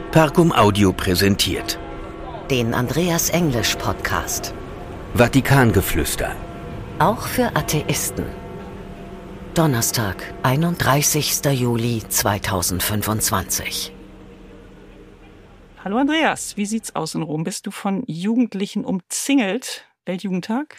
Parcum Audio präsentiert den Andreas Englisch Podcast. Vatikangeflüster. Auch für Atheisten. Donnerstag, 31. Juli 2025. Hallo Andreas, wie sieht's aus in Rom? Bist du von Jugendlichen umzingelt? Weltjugendtag?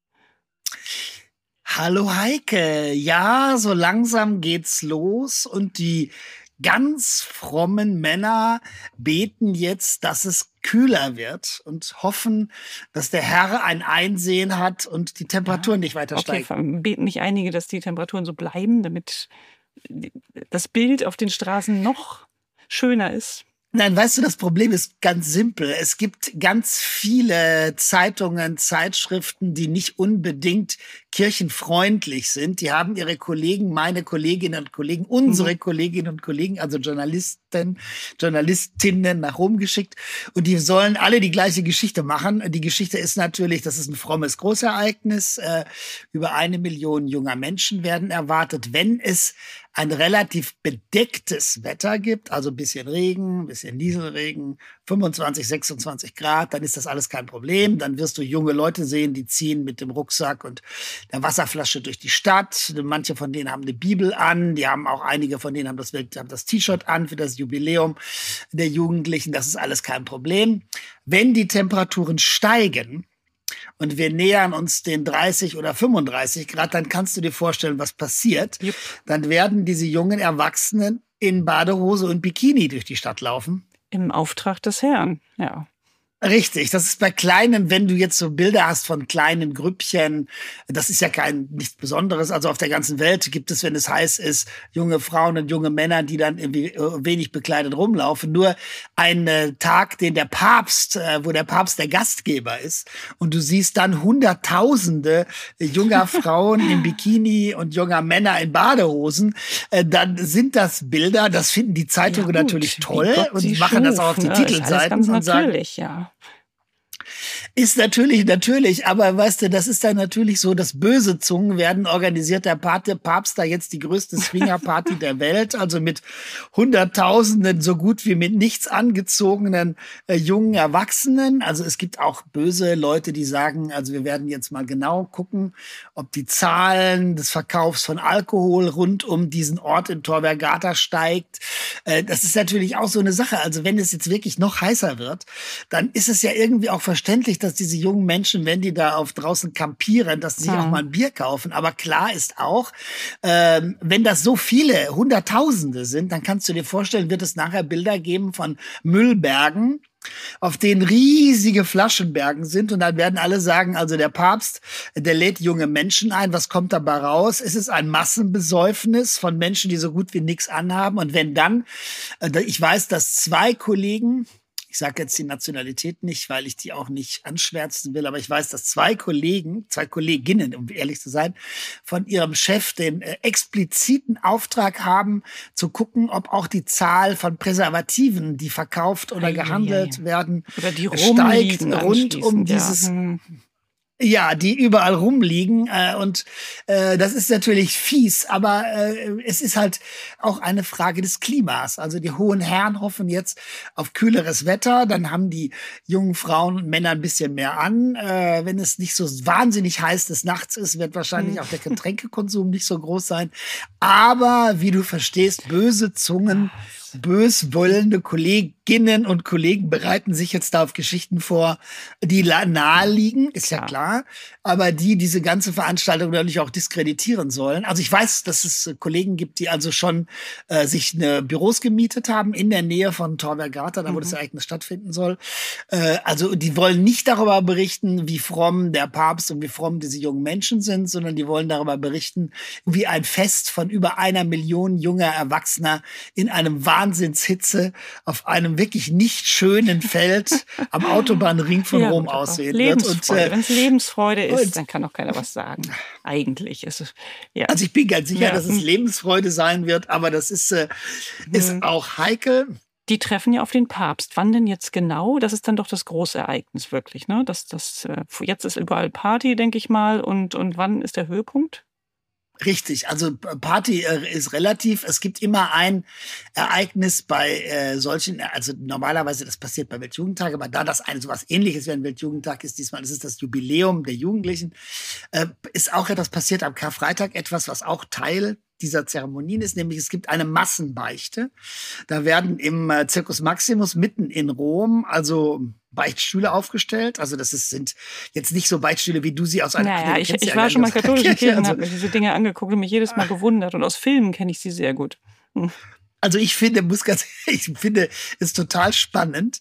Hallo Heike, ja, so langsam geht's los und die ganz frommen Männer beten jetzt, dass es kühler wird und hoffen, dass der Herr ein Einsehen hat und die Temperaturen nicht weiter steigen. Okay, beten nicht einige, dass die Temperaturen so bleiben, damit das Bild auf den Straßen noch schöner ist? Nein, weißt du, das Problem ist ganz simpel. Es gibt ganz viele Zeitungen, Zeitschriften, die nicht unbedingt kirchenfreundlich sind. Die haben ihre Kollegen, meine Kolleginnen und Kollegen, unsere Kolleginnen und Kollegen, also Journalistinnen nach Rom geschickt. Und die sollen alle die gleiche Geschichte machen. Die Geschichte ist natürlich, das ist ein frommes Großereignis. Über 1 Million junger Menschen werden erwartet, wenn es ein relativ bedecktes Wetter gibt, also ein bisschen Regen, ein bisschen Nieselregen, 25, 26 Grad, dann ist das alles kein Problem. Dann wirst du junge Leute sehen, die ziehen mit dem Rucksack und der Wasserflasche durch die Stadt. Manche von denen haben eine Bibel an, einige von denen haben das T-Shirt an für das Jubiläum der Jugendlichen. Das ist alles kein Problem. Wenn die Temperaturen steigen, und wir nähern uns den 30 oder 35 Grad, dann kannst du dir vorstellen, was passiert. Jupp. Dann werden diese jungen Erwachsenen in Badehose und Bikini durch die Stadt laufen. Im Auftrag des Herrn, ja. Richtig, das ist bei kleinen, wenn du jetzt so Bilder hast von kleinen Grüppchen, das ist ja nichts Besonderes. Also auf der ganzen Welt gibt es, wenn es heiß ist, junge Frauen und junge Männer, die dann irgendwie wenig bekleidet rumlaufen. Nur ein Tag, wo der Papst der Gastgeber ist und du siehst dann Hunderttausende junger Frauen im Bikini und junger Männer in Badehosen, dann sind das Bilder, das finden die Zeitungen natürlich toll und machen das auch auf die Titelseiten und sagen, natürlich, ja. Ist natürlich, aber weißt du, das ist dann natürlich so, dass böse Zungen werden organisiert. Der Papst da jetzt die größte Swingerparty der Welt, also mit Hunderttausenden, so gut wie mit nichts angezogenen jungen Erwachsenen. Also es gibt auch böse Leute, die sagen, also wir werden jetzt mal genau gucken, ob die Zahlen des Verkaufs von Alkohol rund um diesen Ort in Tor Vergata steigt. Das ist natürlich auch so eine Sache. Also wenn es jetzt wirklich noch heißer wird, dann ist es ja irgendwie auch verständlich, dass diese jungen Menschen, wenn die da draußen campieren, dass sie sich auch mal ein Bier kaufen. Aber klar ist auch, wenn das so viele Hunderttausende sind, dann kannst du dir vorstellen, wird es nachher Bilder geben von Müllbergen, auf denen riesige Flaschenbergen sind. Und dann werden alle sagen, also der Papst, der lädt junge Menschen ein. Was kommt dabei raus? Es ist ein Massenbesäufnis von Menschen, die so gut wie nichts anhaben. Und wenn dann, ich weiß, dass 2 Kollegen, ich sage jetzt die Nationalität nicht, weil ich die auch nicht anschwärzen will, aber ich weiß, dass 2 Kolleginnen, um ehrlich zu sein, von ihrem Chef den expliziten Auftrag haben, zu gucken, ob auch die Zahl von Präservativen, die verkauft oder gehandelt werden, oder die steigt rund um dieses... Ja, die überall rumliegen und das ist natürlich fies, aber es ist halt auch eine Frage des Klimas. Also die hohen Herren hoffen jetzt auf kühleres Wetter, dann haben die jungen Frauen und Männer ein bisschen mehr an. Wenn es nicht so wahnsinnig heiß des Nachts ist, wird wahrscheinlich auch der Getränkekonsum nicht so groß sein. Aber wie du verstehst, böse Zungen, böswollende Kolleginnen und Kollegen bereiten sich jetzt da auf Geschichten vor, die nahe liegen, ist ja klar, aber die diese ganze Veranstaltung natürlich auch diskreditieren sollen. Also ich weiß, dass es Kollegen gibt, die also schon sich Büros gemietet haben in der Nähe von Tor Vergata, da wo das Ereignis stattfinden soll. Also die wollen nicht darüber berichten, wie fromm der Papst und wie fromm diese jungen Menschen sind, sondern die wollen darüber berichten, wie ein Fest von über 1 Million junger Erwachsener in einem Wahnsinnshitze auf einem wirklich nicht schönen Feld am Autobahnring von Rom aussehen wird. Und wenn es Lebensfreude ist, dann kann auch keiner was sagen. Eigentlich ist es, ja. Also ich bin ganz sicher, dass es Lebensfreude sein wird, aber das ist auch heikel. Die treffen ja auf den Papst. Wann denn jetzt genau? Das ist dann doch das große Ereignis wirklich, ne? Jetzt ist überall Party, denke ich mal. Und wann ist der Höhepunkt? Richtig, also Party ist relativ. Es gibt immer ein Ereignis bei solchen, also normalerweise das passiert bei Weltjugendtag, aber da das sowas Ähnliches wie ein Weltjugendtag ist, diesmal das ist das Jubiläum der Jugendlichen, ist auch etwas passiert am Karfreitag, etwas, was auch Teil dieser Zeremonien ist, nämlich es gibt eine Massenbeichte. Da werden im Circus Maximus mitten in Rom also Beichtstühle aufgestellt. Also sind jetzt nicht so Beichtstühle, wie du sie aus einer Naja, ich war schon mal in katholischen Kirchen, habe mir diese Dinge angeguckt und mich jedes Mal gewundert. Und aus Filmen kenne ich sie sehr gut. Also ich finde es total spannend,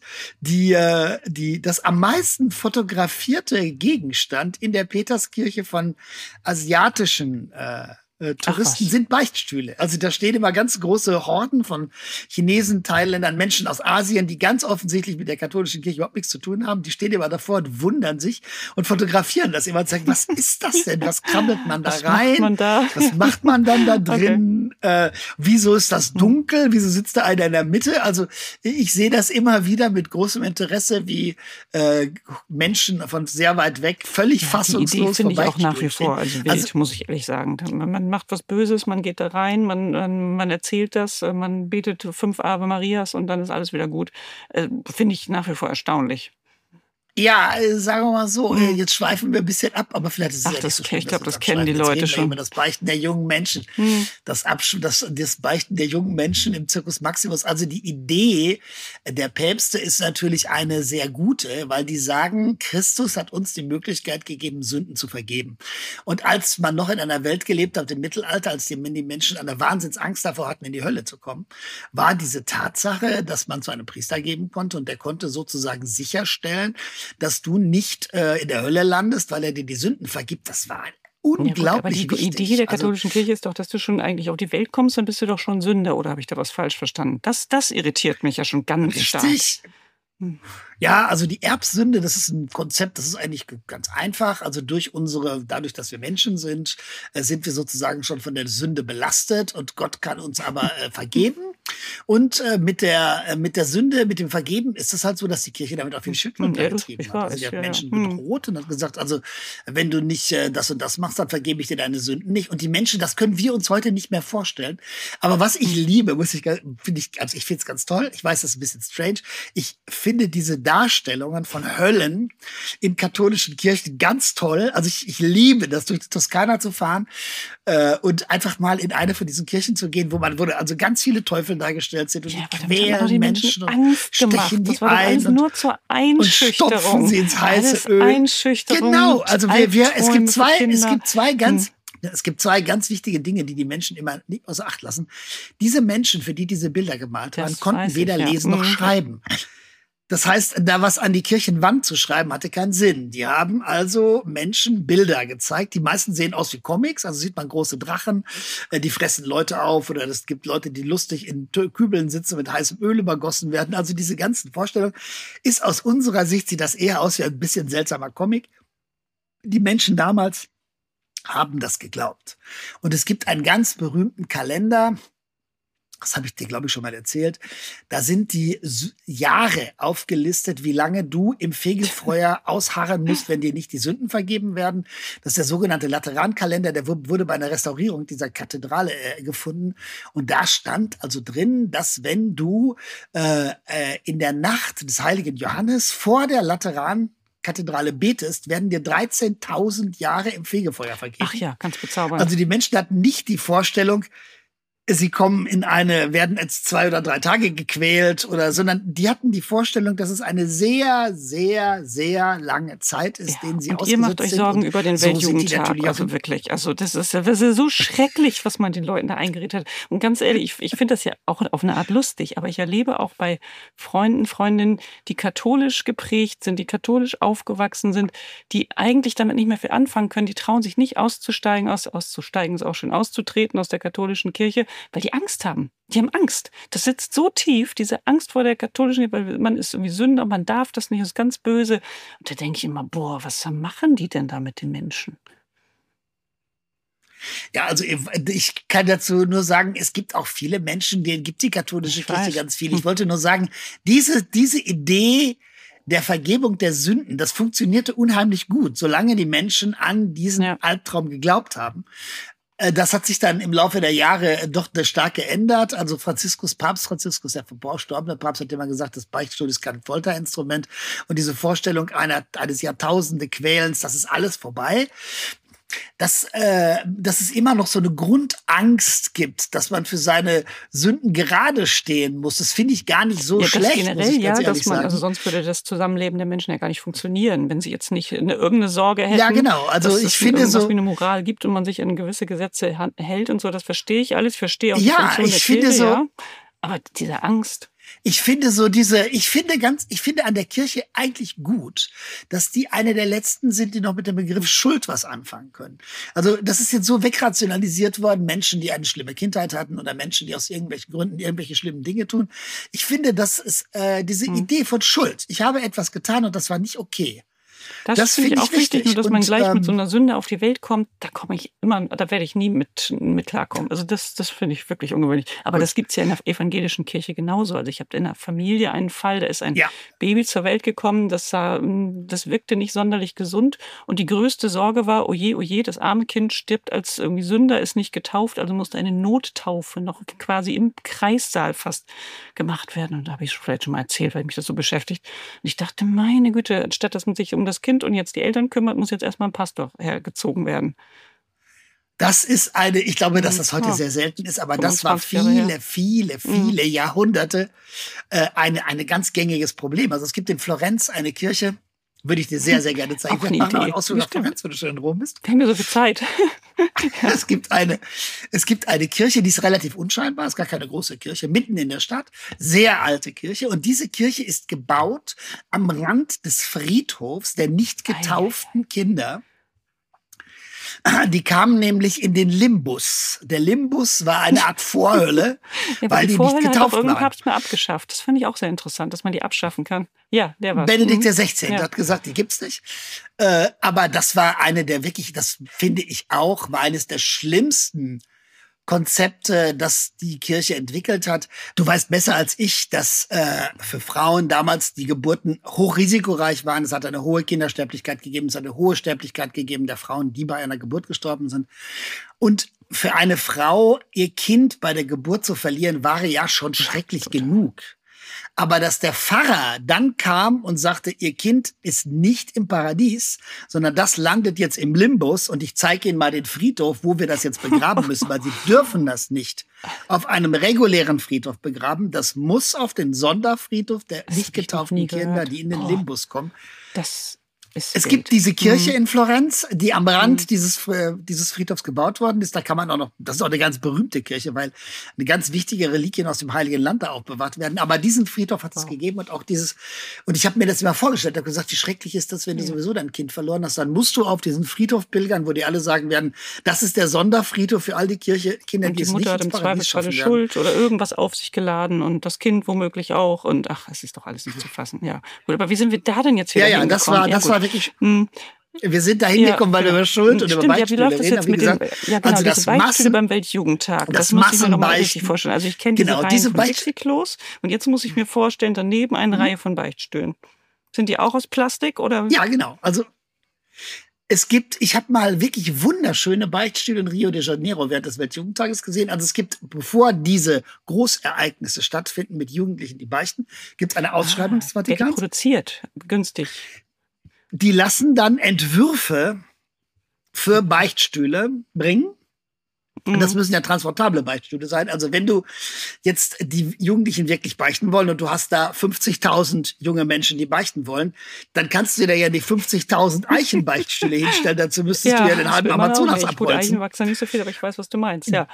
das am meisten fotografierte Gegenstand in der Peterskirche von asiatischen Touristen sind Beichtstühle. Also da stehen immer ganz große Horden von Chinesen, Thailändern, Menschen aus Asien, die ganz offensichtlich mit der katholischen Kirche überhaupt nichts zu tun haben. Die stehen immer davor und wundern sich und fotografieren das immer und sagen, was ist das denn? Was krabbelt man da rein? Was macht man dann da drin? Okay. Wieso ist das dunkel? Wieso sitzt da einer in der Mitte? Also ich sehe das immer wieder mit großem Interesse, wie Menschen von sehr weit weg völlig fassungslos die Idee finde ich auch nach wie vor wild, muss ich ehrlich sagen. Man macht was Böses, man geht da rein, man erzählt das, man betet 5 Ave Marias und dann ist alles wieder gut. Finde ich nach wie vor erstaunlich. Ja, sagen wir mal so, jetzt schweifen wir ein bisschen ab, aber vielleicht ist es ja nicht so schlimm. Ich glaube, das kennen die Leute schon. Über das Beichten der jungen Menschen. Das Beichten der jungen Menschen im Circus Maximus. Also die Idee der Päpste ist natürlich eine sehr gute, weil die sagen, Christus hat uns die Möglichkeit gegeben, Sünden zu vergeben. Und als man noch in einer Welt gelebt hat, im Mittelalter, als die Menschen eine Wahnsinnsangst davor hatten, in die Hölle zu kommen, war diese Tatsache, dass man zu einem Priester geben konnte und der konnte sozusagen sicherstellen, dass du nicht in der Hölle landest, weil er dir die Sünden vergibt. Das war unglaublich wichtig. Aber die Idee der katholischen Kirche ist doch, dass du schon eigentlich auf die Welt kommst, dann bist du doch schon Sünder. Oder habe ich da was falsch verstanden? Das irritiert mich ja schon ganz stark. Ja, also die Erbsünde, das ist ein Konzept, das ist eigentlich ganz einfach. Also dadurch, dass wir Menschen sind, sind wir sozusagen schon von der Sünde belastet und Gott kann uns aber vergeben. Und mit der Sünde, mit dem Vergeben ist es halt so, dass die Kirche damit auch viel Schütteln getrieben hat. Also sie hat Menschen bedroht und hat gesagt, also wenn du nicht das und das machst, dann vergebe ich dir deine Sünden nicht. Und die Menschen, das können wir uns heute nicht mehr vorstellen. Aber was ich liebe, ich finde es ganz toll. Ich weiß, das ist ein bisschen strange. Ich finde diese Darstellungen von Höllen in katholischen Kirchen ganz toll. Also ich liebe das, durch die Toskana zu fahren und einfach mal in eine von diesen Kirchen zu gehen, wo also ganz viele Teufel dargestellt sind und die quälen Menschen und stechen die ein nur zur Einschüchterung. Und stopfen sie ins heiße Öl. Einschüchterung. Genau, also es gibt zwei ganz wichtige Dinge, die Menschen immer nicht außer Acht lassen. Diese Menschen, für die diese Bilder gemalt waren, konnten weder lesen noch schreiben. Das heißt, da was an die Kirchenwand zu schreiben, hatte keinen Sinn. Die haben also Menschen Bilder gezeigt. Die meisten sehen aus wie Comics, also sieht man große Drachen, die fressen Leute auf oder es gibt Leute, die lustig in Kübeln sitzen, mit heißem Öl übergossen werden. Also diese ganzen Vorstellungen ist aus unserer Sicht, sieht das eher aus wie ein bisschen seltsamer Comic. Die Menschen damals haben das geglaubt. Und es gibt einen ganz berühmten Kalender, das habe ich dir, glaube ich, schon mal erzählt. Da sind die Jahre aufgelistet, wie lange du im Fegefeuer ausharren musst, wenn dir nicht die Sünden vergeben werden. Das ist der sogenannte Laterankalender. Der wurde bei einer Restaurierung dieser Kathedrale gefunden. Und da stand also drin, dass wenn du in der Nacht des heiligen Johannes vor der Laterankathedrale betest, werden dir 13.000 Jahre im Fegefeuer vergeben. Ach ja, ganz bezaubernd. Also die Menschen hatten nicht die Vorstellung, sie werden jetzt 2 oder 3 Tage gequält sondern die hatten die Vorstellung, dass es eine sehr, sehr, sehr lange Zeit ist, denen sie ausgesetzt sind. Ihr macht euch Sorgen über den Weltjugendtag, also wirklich. Also das ist so schrecklich, was man den Leuten da eingeredet hat. Und ganz ehrlich, ich finde das ja auch auf eine Art lustig, aber ich erlebe auch bei Freundinnen, die katholisch geprägt sind, die katholisch aufgewachsen sind, die eigentlich damit nicht mehr viel anfangen können, die trauen sich nicht auszusteigen ist auch schön, auszutreten aus der katholischen Kirche, weil die Angst haben. Die haben Angst. Das sitzt so tief, diese Angst vor der katholischen, weil man ist irgendwie Sünder, man darf das nicht, das ist ganz böse. Und da denke ich immer, was machen die denn da mit den Menschen? Ja, also ich kann dazu nur sagen, es gibt auch viele Menschen, denen gibt die katholische Kirche ganz viel. Ich wollte nur sagen, diese Idee der Vergebung der Sünden, das funktionierte unheimlich gut, solange die Menschen an diesen Albtraum geglaubt haben. Das hat sich dann im Laufe der Jahre doch stark geändert. Also Papst Franziskus, der verstorbene Papst, hat immer gesagt, das Beichtstuhl ist kein Folterinstrument. Und diese Vorstellung eines Jahrtausende Quälens, das ist alles vorbei. Dass es immer noch so eine Grundangst gibt, dass man für seine Sünden gerade stehen muss. Das finde ich gar nicht so schlecht. Generell, muss ich ganz dass man, sagen. also sonst würde das Zusammenleben der Menschen ja gar nicht funktionieren, wenn sie jetzt nicht irgendeine Sorge hätten. Ja, genau. Also dass ich es finde irgendwas so wie eine Moral gibt und man sich an gewisse Gesetze hält und so, das verstehe ich alles. Ich verstehe auch die Ja, Funktion ich der finde Kirche, so- ja. Aber diese Angst. Ich finde an der Kirche eigentlich gut, dass die eine der letzten sind, die noch mit dem Begriff Schuld was anfangen können. Also das ist jetzt so wegrationalisiert worden, Menschen, die eine schlimme Kindheit hatten oder Menschen, die aus irgendwelchen Gründen irgendwelche schlimmen Dinge tun. Ich finde, das ist diese Idee von Schuld. Ich habe etwas getan und das war nicht okay. Das finde ich finde auch ich wichtig, nur dass wichtig. man Und, gleich mit so einer Sünde auf die Welt kommt, da werde ich nie mit klarkommen. Also das finde ich wirklich ungewöhnlich. Aber das gibt's ja in der evangelischen Kirche genauso. Also ich habe in der Familie einen Fall, da ist ein Baby zur Welt gekommen, das wirkte nicht sonderlich gesund. Und die größte Sorge war, oh je, das arme Kind stirbt als irgendwie Sünder, ist nicht getauft, also musste eine Nottaufe noch quasi im Kreissaal fast gemacht werden. Und da habe ich vielleicht schon mal erzählt, weil mich das so beschäftigt. Und ich dachte, meine Güte, anstatt dass man sich um das Kind und jetzt die Eltern kümmert, muss jetzt erstmal ein Pastor hergezogen werden. Das ist ich glaube, dass das heute sehr selten ist, aber das war 25 Jahre viele Jahrhunderte eine ganz gängiges Problem. Also es gibt in Florenz eine Kirche, würde ich dir sehr, sehr gerne zeigen. Auch eine Wir machen Idee. auch Ausflug nach Florenz, wenn du schon in Rom bist. Wir haben ja so viel Zeit. Es gibt eine Kirche, die ist relativ unscheinbar, ist gar keine große Kirche, mitten in der Stadt, sehr alte Kirche. Und diese Kirche ist gebaut am Rand des Friedhofs der nicht getauften Kinder. Die kamen nämlich in den Limbus. Der Limbus war eine Art Vorhölle, weil die nicht getauft irgendein waren. Papst mal abgeschafft. Das fand ich auch sehr interessant, dass man die abschaffen kann. Ja, der war Benedikt XVI. Ja. Hat gesagt, die gibt's nicht. Aber das war das finde ich auch, war eines der schlimmsten Konzepte, das die Kirche entwickelt hat. Du weißt besser als ich, dass für Frauen damals die Geburten hochrisikoreich waren. Es hat eine hohe Kindersterblichkeit gegeben, es hat eine hohe Sterblichkeit gegeben der Frauen, die bei einer Geburt gestorben sind. Und für eine Frau, ihr Kind bei der Geburt zu verlieren, war ja schon schrecklich genug. Aber dass der Pfarrer dann kam und sagte, ihr Kind ist nicht im Paradies, sondern das landet jetzt im Limbus und ich zeige Ihnen mal den Friedhof, wo wir das jetzt begraben müssen, weil Sie dürfen das nicht auf einem regulären Friedhof begraben. Das muss auf den Sonderfriedhof der nicht getauften Kinder, die in den Limbus kommen. Es gibt diese Kirche in Florenz, die am Rand dieses Friedhofs gebaut worden ist. Da kann man auch noch, das ist auch eine ganz berühmte Kirche, weil eine ganz wichtige Reliquien aus dem Heiligen Land da auch bewahrt werden. Aber diesen Friedhof hat es gegeben und auch und ich habe mir das immer vorgestellt, ich habe gesagt, wie schrecklich ist das, wenn du sowieso dein Kind verloren hast, dann musst du auf diesen Friedhof pilgern, wo die alle sagen werden, das ist der Sonderfriedhof für all die Kinder, die es nicht ins Paradies schaffen werden. Die Mutter hat im Zweifelsfall Schuld oder irgendwas auf sich geladen und das Kind womöglich auch und es ist doch alles nicht zu fassen. Ja, gut, aber wie sind wir da denn jetzt wieder hingekommen? Das war wirklich. Wir sind da hingekommen, weil wir über Schuld und über Beichtstühle reden. Wie läuft das jetzt mit diese Beichtstühle beim Weltjugendtag? Das muss ich mir nochmal richtig vorstellen. Also ich kenne diese Reihen von Dixie-Klos und jetzt muss ich mir vorstellen, daneben eine Reihe von Beichtstühlen. Sind die auch aus Plastik oder? Ja, genau. Also ich habe mal wirklich wunderschöne Beichtstühle in Rio de Janeiro während des Weltjugendtages gesehen. Also es gibt, bevor diese Großereignisse stattfinden mit Jugendlichen, die beichten, gibt es eine Ausschreibung des Vatikans. Produziert, günstig. Die lassen dann Entwürfe für Beichtstühle bringen. Und das müssen ja transportable Beichtstühle sein. Also wenn du jetzt die Jugendlichen wirklich beichten wollen und du hast da 50.000 junge Menschen, die beichten wollen, dann kannst du dir da ja die 50.000 Eichenbeichtstühle hinstellen. Dazu müsstest du ja den halben Amazonas abholzen. Gut, Eichen wachsen nicht so viel, aber ich weiß, was du meinst. Ja.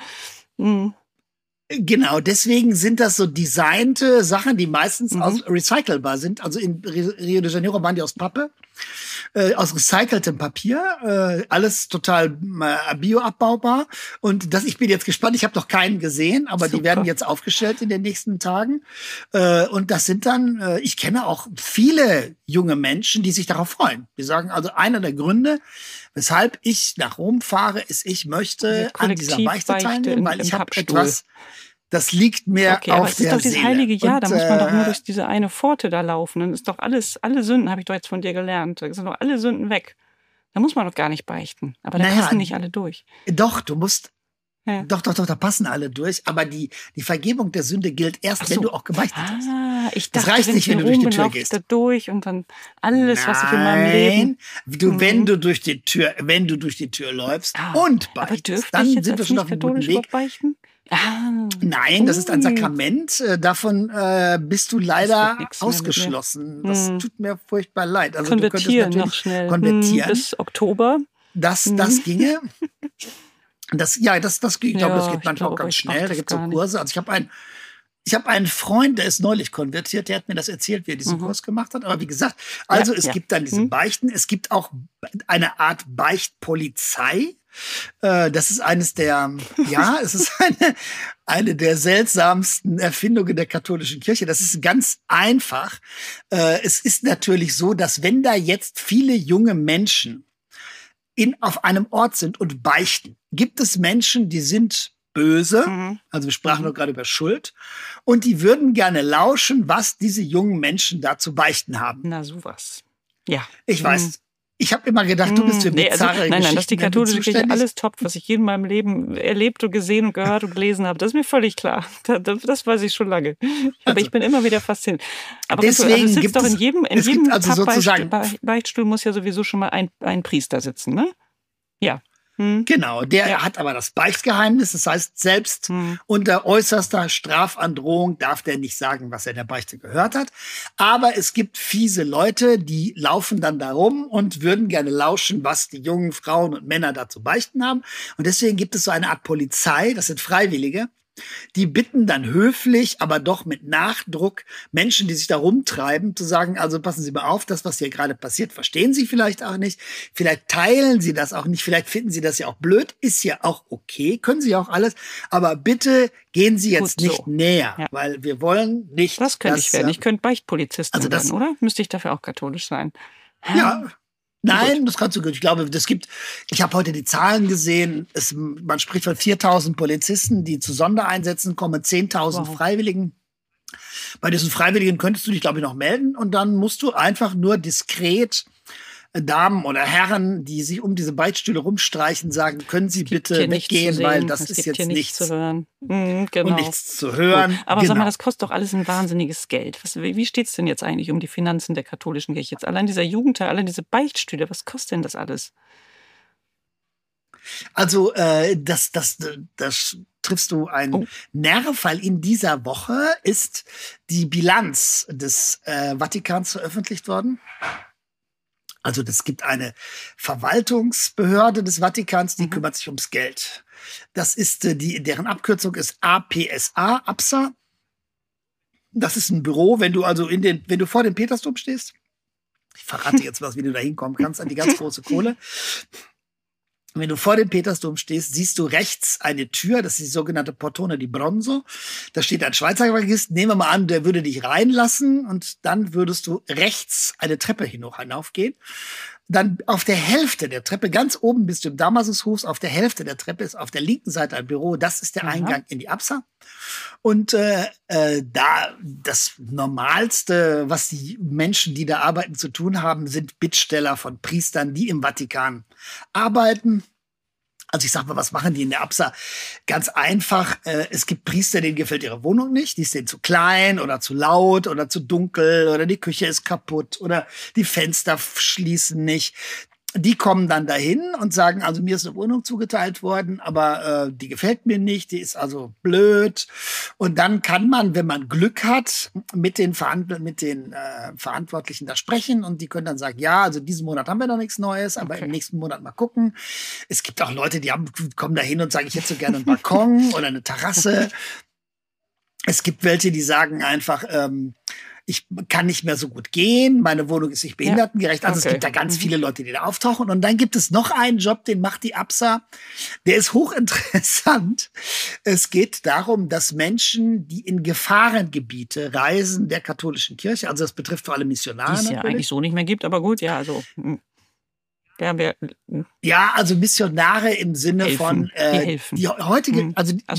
Genau, deswegen sind das so designte Sachen, die meistens recycelbar sind. Also in Rio de Janeiro waren die aus Pappe, aus recyceltem Papier, alles total bioabbaubar. Und ich bin jetzt gespannt, ich habe noch keinen gesehen, aber die werden jetzt aufgestellt in den nächsten Tagen. Und das sind dann, ich kenne auch viele junge Menschen, die sich darauf freuen. Die sagen, also einer der Gründe, weshalb ich nach Rom fahre, ist, ich möchte an dieser Beichte teilnehmen, weil ich habe etwas, das liegt mir auf der Seele. Aber es ist doch dieses heilige Jahr, da muss man doch nur durch diese eine Pforte da laufen. Dann ist doch alle Sünden, habe ich doch jetzt von dir gelernt. Da sind doch alle Sünden weg. Da muss man doch gar nicht beichten. Aber da passen nicht alle durch. Doch, du musst. Ja. Doch, da passen alle durch. Aber die Vergebung der Sünde gilt erst, wenn du auch gebeichtet hast. Ich dachte, das reicht wenn nicht, wenn du durch die Tür gehst. Da durch und dann alles, was ich in meinem Leben. Wenn du durch die Tür läufst und beichtest, dann sind wir schon auf einem guten Weg. Beichten? Nein, das ist ein Sakrament. Davon bist du leider ausgeschlossen. Das tut mir furchtbar leid. Also du könntest natürlich noch schnell konvertieren. Bis Oktober. Das ginge. Ich glaube, das geht manchmal auch ganz schnell. Da gibt es so Kurse. Also ich habe einen Freund, der ist neulich konvertiert, der hat mir das erzählt, wie er diesen Kurs gemacht hat. Aber wie gesagt, es gibt dann diese Beichten. Es gibt auch eine Art Beichtpolizei. Das ist es ist eine der seltsamsten Erfindungen der katholischen Kirche. Das ist ganz einfach. Es ist natürlich so, dass wenn da jetzt viele junge Menschen auf einem Ort sind und beichten, gibt es Menschen, die sind böse, also wir sprachen doch gerade über Schuld, und die würden gerne lauschen, was diese jungen Menschen da zu beichten haben. Na, sowas. Ja. Ich weiß. Ich habe immer gedacht, du bist für bizarre Nein, das ist die katholische Kirche alles top, was ich in meinem Leben erlebt und gesehen und gehört und gelesen habe. Das ist mir völlig klar. Das weiß ich schon lange. Aber ich bin immer wieder fasziniert. Aber deswegen gibt es doch in jedem Beichtstuhl muss ja sowieso schon mal ein Priester sitzen, ne? Ja. Genau, der hat aber das Beichtgeheimnis. Das heißt, selbst unter äußerster Strafandrohung darf der nicht sagen, was er in der Beichte gehört hat. Aber es gibt fiese Leute, die laufen dann da rum und würden gerne lauschen, was die jungen Frauen und Männer da zu beichten haben. Und deswegen gibt es so eine Art Polizei, das sind Freiwillige, die bitten dann höflich, aber doch mit Nachdruck Menschen, die sich da rumtreiben, zu sagen, also passen Sie mal auf, das, was hier gerade passiert, verstehen Sie vielleicht auch nicht. Vielleicht teilen Sie das auch nicht. Vielleicht finden Sie das ja auch blöd. Ist ja auch okay. Können Sie ja auch alles. Aber bitte gehen Sie jetzt nicht näher, weil wir wollen nicht. Das könnte ich werden. Ich könnte Beichtpolizistin werden, oder? Müsste ich dafür auch katholisch sein? Ja. Nein, das kannst du. Ich glaube, ich habe heute die Zahlen gesehen. Man spricht von 4.000 Polizisten, die zu Sondereinsätzen kommen, 10.000 Freiwilligen. Bei diesen Freiwilligen könntest du dich, glaube ich, noch melden. Und dann musst du einfach nur diskret Damen oder Herren, die sich um diese Beichtstühle rumstreichen, sagen, können Sie bitte weggehen, weil das ist jetzt nichts zu hören. Genau. Und nichts zu hören. Gut. Aber sag mal, das kostet doch alles ein wahnsinniges Geld. Wie steht es denn jetzt eigentlich um die Finanzen der katholischen Kirche? Jetzt allein dieser Jugendteil, allein diese Beichtstühle, was kostet denn das alles? Also das triffst du einen Nerv, weil in dieser Woche ist die Bilanz des Vatikans veröffentlicht worden. Also es gibt eine Verwaltungsbehörde des Vatikans, die kümmert sich ums Geld. Das ist deren Abkürzung ist APSA, APSA. Das ist ein Büro, wenn du vor dem Petersdom stehst. Ich verrate jetzt was, wie du da hinkommen kannst an die ganz große Kohle. Wenn du vor dem Petersdom stehst, siehst du rechts eine Tür, das ist die sogenannte Portone di Bronzo. Da steht ein Schweizer Evangelist, nehmen wir mal an, der würde dich reinlassen und dann würdest du rechts eine Treppe hinaufgehen. Dann auf der Hälfte der Treppe, ganz oben bist du im Damasushof, auf der Hälfte der Treppe ist auf der linken Seite ein Büro, das ist der Eingang in die APSA. Und da das Normalste, was die Menschen, die da arbeiten, zu tun haben, sind Bittsteller von Priestern, die im Vatikan arbeiten. Also ich sag mal, was machen die in der APSA? Ganz einfach, es gibt Priester, denen gefällt ihre Wohnung nicht, die ist denen zu klein oder zu laut oder zu dunkel oder die Küche ist kaputt oder die Fenster schließen nicht. Die kommen dann dahin und sagen, also mir ist eine Wohnung zugeteilt worden, aber die gefällt mir nicht, die ist also blöd. Und dann kann man, wenn man Glück hat, mit den Verantwortlichen da sprechen und die können dann sagen, ja, also diesen Monat haben wir noch nichts Neues, aber im nächsten Monat mal gucken. Es gibt auch Leute, die kommen da hin und sagen, ich hätte so gerne einen Balkon oder eine Terrasse. Es gibt welche, die sagen einfach, ich kann nicht mehr so gut gehen, meine Wohnung ist nicht behindertengerecht. Also es gibt da ganz viele Leute, die da auftauchen. Und dann gibt es noch einen Job, den macht die APSA. Der ist hochinteressant. Es geht darum, dass Menschen, die in Gefahrengebiete reisen der katholischen Kirche, also das betrifft vor allem Missionare. Die es ja eigentlich so nicht mehr gibt, aber gut, ja, also... Ja, also Missionare im Sinne von die heutige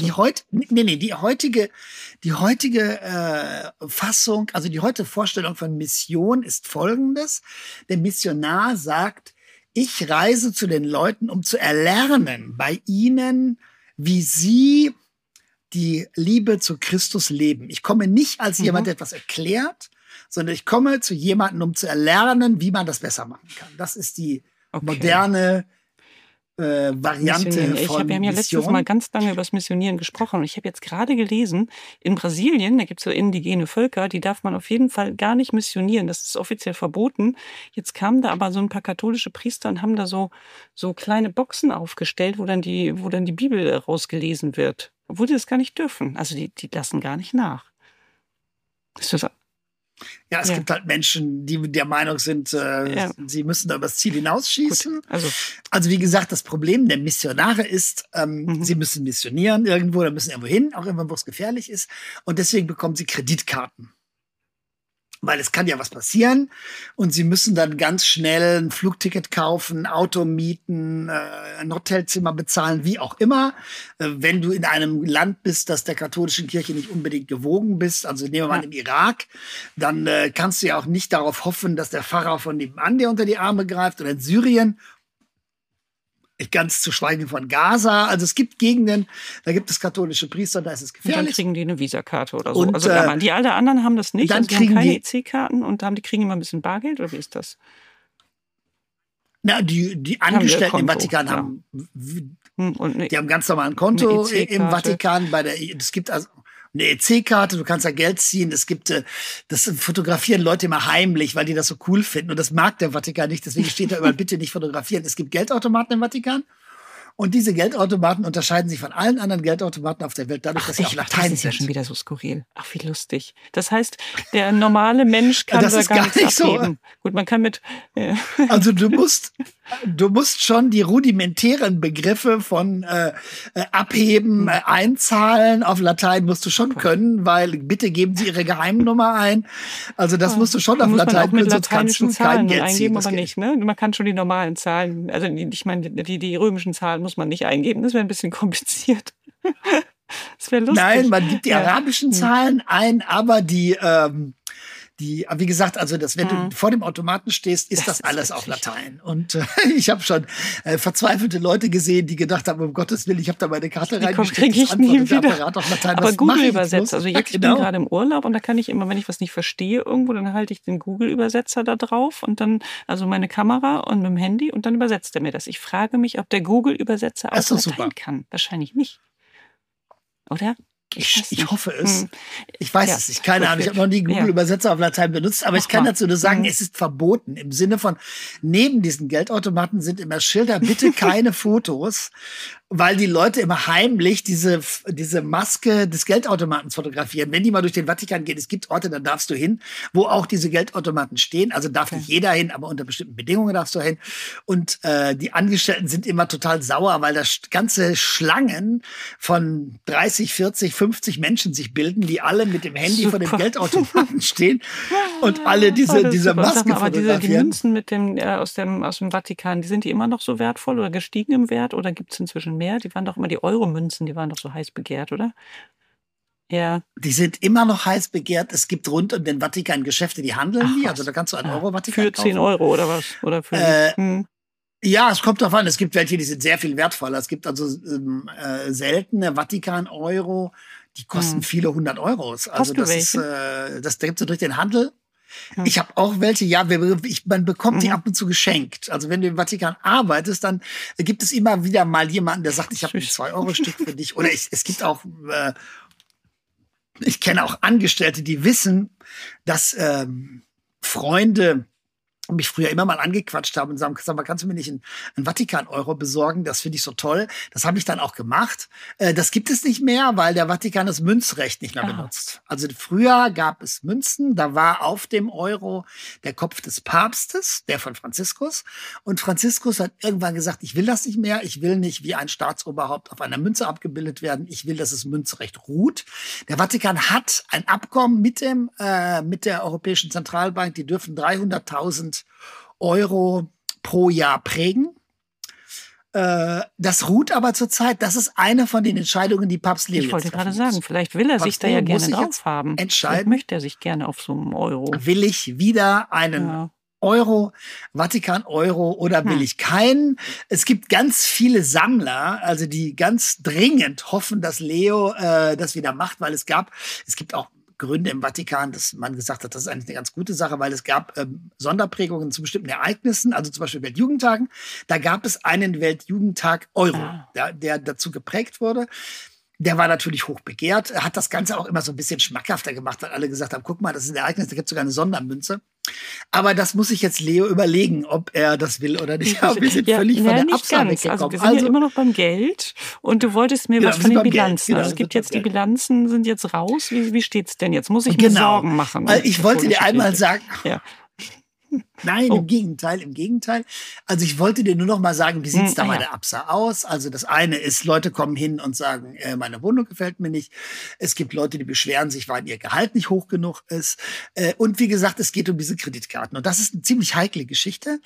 Fassung, also die heutige Vorstellung von Mission ist folgendes: Der Missionar sagt, ich reise zu den Leuten, um zu erlernen bei ihnen, wie sie die Liebe zu Christus leben. Ich komme nicht als jemand, der etwas erklärt, sondern ich komme zu jemandem, um zu erlernen, wie man das besser machen kann. Das ist die moderne Variante von Wir haben ja letztes Mal ganz lange über das Missionieren gesprochen. Und ich habe jetzt gerade gelesen, in Brasilien, da gibt es so indigene Völker, die darf man auf jeden Fall gar nicht missionieren. Das ist offiziell verboten. Jetzt kamen da aber so ein paar katholische Priester und haben da so kleine Boxen aufgestellt, wo dann die Bibel rausgelesen wird. Obwohl die das gar nicht dürfen. Also die lassen gar nicht nach. Ist das Ja, es gibt halt Menschen, die der Meinung sind, sie müssen da übers Ziel hinausschießen. Also wie gesagt, das Problem der Missionare ist, sie müssen missionieren irgendwo, da müssen irgendwo hin, auch irgendwann, wo es gefährlich ist. Und deswegen bekommen sie Kreditkarten. Weil es kann ja was passieren und sie müssen dann ganz schnell ein Flugticket kaufen, Auto mieten, ein Hotelzimmer bezahlen, wie auch immer. Wenn du in einem Land bist, das der katholischen Kirche nicht unbedingt gewogen bist, also nehmen wir mal im Irak, dann kannst du ja auch nicht darauf hoffen, dass der Pfarrer von nebenan dir unter die Arme greift, oder in Syrien. Ganz zu schweigen von Gaza. Also es gibt Gegenden, da gibt es katholische Priester, da ist es gefährlich. Und dann kriegen die eine Visakarte oder so. Und, also die alle anderen haben das nicht. Dann also die kriegen haben keine die EC-Karten und kriegen immer ein bisschen Bargeld, oder wie ist das? Na, die Angestellten im Vatikan haben, die haben ganz normal ein Konto im Vatikan. Es gibt also eine EC-Karte, du kannst da Geld ziehen. Es gibt, das fotografieren Leute immer heimlich, weil die das so cool finden. Und das mag der Vatikan nicht. Deswegen steht da überall, bitte nicht fotografieren. Es gibt Geldautomaten im Vatikan. Und diese Geldautomaten unterscheiden sich von allen anderen Geldautomaten auf der Welt dadurch, dass sie auf Latein sind. Das ist ja schon wieder so skurril. Ach, wie lustig. Das heißt, der normale Mensch kann da gar nichts abheben. So. Gut, man kann mit... Also du musst schon die rudimentären Begriffe von abheben, einzahlen auf Latein musst du schon können, weil bitte geben Sie Ihre Geheimnummer ein. Also das musst du schon auf Latein können, sonst kannst du kein Geld eingeben, ziehen. aber nicht, ne? Man kann schon die normalen Zahlen, also ich meine, die römischen Zahlen muss man nicht eingeben. Das wäre ein bisschen kompliziert. Das wäre lustig. Nein, man gibt die arabischen Zahlen ein, aber wie gesagt, also wenn du vor dem Automaten stehst, ist das alles auf Latein. Und ich habe schon verzweifelte Leute gesehen, die gedacht haben, um Gottes Willen, ich habe da meine Karte reingesteckt, ich nie wieder. Apparat auf Latein. Aber Google übersetzt. Also jetzt, ich bin gerade im Urlaub und da kann ich immer, wenn ich was nicht verstehe irgendwo, dann halte ich den Google-Übersetzer da drauf und dann, also meine Kamera und mit dem Handy und dann übersetzt er mir das. Ich frage mich, ob der Google-Übersetzer auch Latein kann. Wahrscheinlich nicht. Oder? Ich hoffe es. Ich weiß es nicht. Keine Ahnung. Ich habe noch nie Google-Übersetzer auf Latein benutzt. Aber ich kann dazu nur sagen, es ist verboten. Im Sinne von, neben diesen Geldautomaten sind immer Schilder, bitte keine Fotos, weil die Leute immer heimlich diese Maske des Geldautomatens fotografieren. Wenn die mal durch den Vatikan gehen, es gibt Orte, da darfst du hin, wo auch diese Geldautomaten stehen. Also darf nicht jeder hin, aber unter bestimmten Bedingungen darfst du hin. Und die Angestellten sind immer total sauer, weil da ganze Schlangen von 30, 40, 50 Menschen sich bilden, die alle mit dem Handy vor dem Geldautomaten stehen und alle diese Maske aber fotografieren. Die Münzen mit aus dem Vatikan, sind die immer noch so wertvoll oder gestiegen im Wert oder gibt es inzwischen mehr? Die waren doch immer die Euro-Münzen, die waren doch so heiß begehrt, oder? Ja. Die sind immer noch heiß begehrt. Es gibt rund um den Vatikan Geschäfte, die handeln die. Also da kannst du einen Euro-Vatikan kaufen. Für 10 Euro oder was? Oder für Ja, es kommt drauf an. Es gibt welche, die sind sehr viel wertvoller. Es gibt also seltene Vatikan-Euro, die kosten viele 100 Euros. Also das gibt es durch den Handel. Ja. Ich habe auch welche, man bekommt die ab und zu geschenkt. Also wenn du im Vatikan arbeitest, dann gibt es immer wieder mal jemanden, der sagt, ich habe ein 2-Euro-Stück für dich. Oder es gibt auch, ich kenne auch Angestellte, die wissen, dass Freunde mich früher immer mal angequatscht haben und sagen, sag mal, kannst du mir nicht einen Vatikan-Euro besorgen? Das finde ich so toll. Das habe ich dann auch gemacht. Das gibt es nicht mehr, weil der Vatikan das Münzrecht nicht mehr benutzt. Also früher gab es Münzen, da war auf dem Euro der Kopf des Papstes, der von Franziskus. Und Franziskus hat irgendwann gesagt, ich will das nicht mehr. Ich will nicht wie ein Staatsoberhaupt auf einer Münze abgebildet werden. Ich will, dass das Münzrecht ruht. Der Vatikan hat ein Abkommen mit der Europäischen Zentralbank. Die dürfen 300.000 Euro pro Jahr prägen. Das ruht aber zurzeit. Das ist eine von den Entscheidungen, die Papst Leo Ich wollte gerade sagen, vielleicht will er sich da ja gerne drauf haben. Entscheiden. Vielleicht möchte er sich gerne auf so einem Euro. Will ich wieder einen Euro, Vatikan-Euro oder will ich keinen? Es gibt ganz viele Sammler, also die ganz dringend hoffen, dass Leo das wieder macht, weil es gibt auch Gründe im Vatikan, dass man gesagt hat, das ist eigentlich eine ganz gute Sache, weil es gab Sonderprägungen zu bestimmten Ereignissen, also zum Beispiel Weltjugendtagen. Da gab es einen Weltjugendtag Euro, der dazu geprägt wurde. Der war natürlich hoch begehrt. Er hat das Ganze auch immer so ein bisschen schmackhafter gemacht, weil alle gesagt haben, guck mal, das ist ein Ereignis, da gibt es sogar eine Sondermünze. Aber das muss sich jetzt Leo überlegen, ob er das will oder nicht. Aber wir sind völlig von der Absage weggekommen. Also wir sind ja immer noch beim Geld und du wolltest mir was von den Bilanzen. Genau, also es gibt jetzt, die Bilanzen sind jetzt raus. Wie steht's denn jetzt? Muss ich mir Sorgen machen? Ich wollte dir einmal sagen... Ja. Nein, im Gegenteil. Also ich wollte dir nur noch mal sagen, wie sieht's da bei der Absa aus? Also das eine ist, Leute kommen hin und sagen, meine Wohnung gefällt mir nicht. Es gibt Leute, die beschweren sich, weil ihr Gehalt nicht hoch genug ist. Und wie gesagt, es geht um diese Kreditkarten. Und das ist eine ziemlich heikle Geschichte,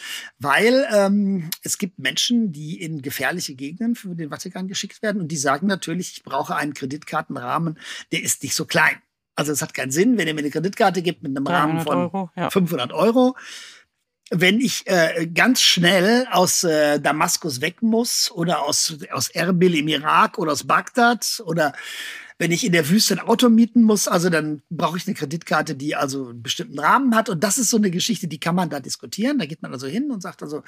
weil es gibt Menschen, die in gefährliche Gegenden für den Vatikan geschickt werden und die sagen natürlich, ich brauche einen Kreditkartenrahmen, der ist nicht so klein. Also es hat keinen Sinn, wenn ihr mir eine Kreditkarte gibt mit einem Rahmen von 500 Euro. Wenn ich ganz schnell aus Damaskus weg muss oder aus Erbil im Irak oder aus Bagdad oder wenn ich in der Wüste ein Auto mieten muss, also dann brauche ich eine Kreditkarte, die also einen bestimmten Rahmen hat. Und das ist so eine Geschichte, die kann man da diskutieren. Da geht man also hin und sagt also,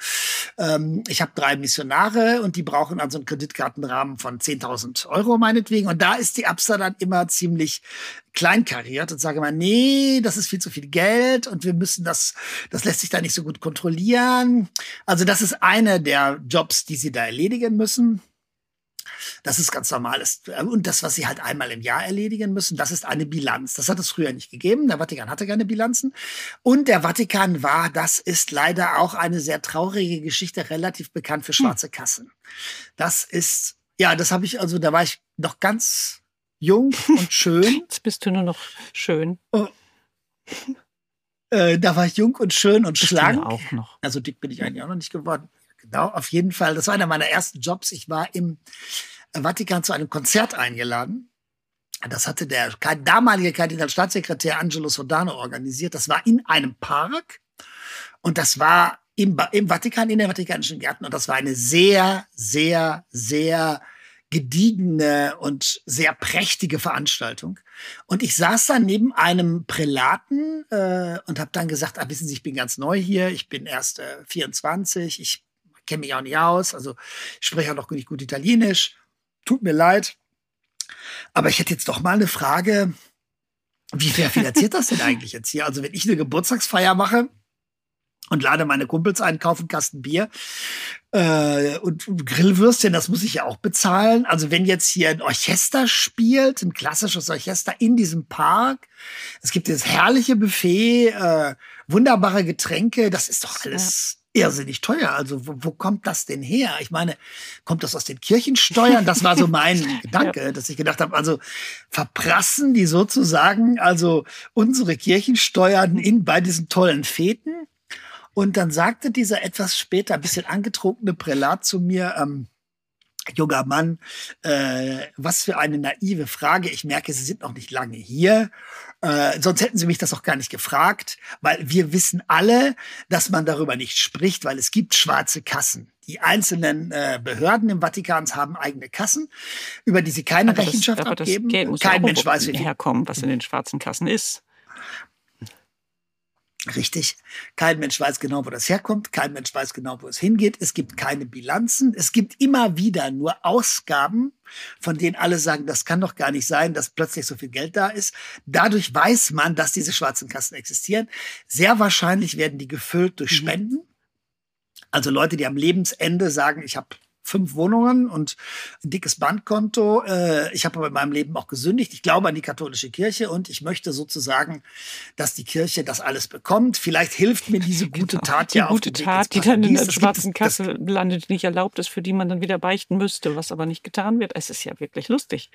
ich habe 3 Missionare und die brauchen also einen Kreditkartenrahmen von 10.000 Euro meinetwegen. Und da ist die Absa dann immer ziemlich kleinkariert und sage mal, nee, das ist viel zu viel Geld und wir müssen das lässt sich da nicht so gut kontrollieren. Also das ist einer der Jobs, die sie da erledigen müssen. Das ist ganz normal. Und das, was sie halt einmal im Jahr erledigen müssen, das ist eine Bilanz. Das hat es früher nicht gegeben. Der Vatikan hatte keine Bilanzen. Und der Vatikan das ist leider auch eine sehr traurige Geschichte, relativ bekannt für schwarze Kassen. Das ist, das habe ich, also da war ich noch ganz jung und schön. Jetzt bist du nur noch schön. Da war ich jung und schön und schlank. Auch noch. Also dick bin ich eigentlich auch noch nicht geworden. Genau, auf jeden Fall. Das war einer meiner ersten Jobs. Ich war im Vatikan zu einem Konzert eingeladen. Das hatte der damalige Kardinalstaatssekretär Angelo Sodano organisiert. Das war in einem Park und das war im Vatikan, in den Vatikanischen Gärten. Und das war eine sehr, sehr, sehr gediegene und sehr prächtige Veranstaltung. Und ich saß da neben einem Prälaten und habe dann gesagt, wissen Sie, ich bin ganz neu hier. Ich bin erst 24. Ich kenne mich auch nicht aus. Also ich spreche auch noch nicht gut Italienisch. Tut mir leid. Aber ich hätte jetzt doch mal eine Frage. Wer finanziert das denn eigentlich jetzt hier? Also wenn ich eine Geburtstagsfeier mache und lade meine Kumpels ein, kaufe einen Kasten Bier und Grillwürstchen, das muss ich ja auch bezahlen. Also wenn jetzt hier ein Orchester spielt, ein klassisches Orchester in diesem Park, es gibt dieses herrliche Buffet, wunderbare Getränke, das ist doch alles irrsinnig teuer. Also wo kommt das denn her? Ich meine, kommt das aus den Kirchensteuern? Das war so mein Gedanke, dass ich gedacht habe, also verprassen die sozusagen also unsere Kirchensteuern bei diesen tollen Feten? Und dann sagte dieser etwas später ein bisschen angetrunkene Prälat zu mir, junger Mann, was für eine naive Frage. Ich merke, Sie sind noch nicht lange hier. Sonst hätten Sie mich das auch gar nicht gefragt, weil wir wissen alle, dass man darüber nicht spricht, weil es gibt schwarze Kassen. Die einzelnen Behörden im Vatikan haben eigene Kassen, über die sie keine Rechenschaft abgeben. Das Geld muss kein Mensch weiß, wie herkommen, was in den schwarzen Kassen ist. Richtig. Kein Mensch weiß genau, wo das herkommt. Kein Mensch weiß genau, wo es hingeht. Es gibt keine Bilanzen. Es gibt immer wieder nur Ausgaben, von denen alle sagen, das kann doch gar nicht sein, dass plötzlich so viel Geld da ist. Dadurch weiß man, dass diese schwarzen Kassen existieren. Sehr wahrscheinlich werden die gefüllt durch Spenden. Also Leute, die am Lebensende sagen, ich habe 5 Wohnungen und ein dickes Bankkonto. Ich habe aber in meinem Leben auch gesündigt. Ich glaube an die katholische Kirche und ich möchte sozusagen, dass die Kirche das alles bekommt. Vielleicht hilft mir diese gute Tat ja auch. Die gute Tat, die dann in der schwarzen Kasse landet, nicht erlaubt ist, für die man dann wieder beichten müsste, was aber nicht getan wird. Es ist ja wirklich lustig.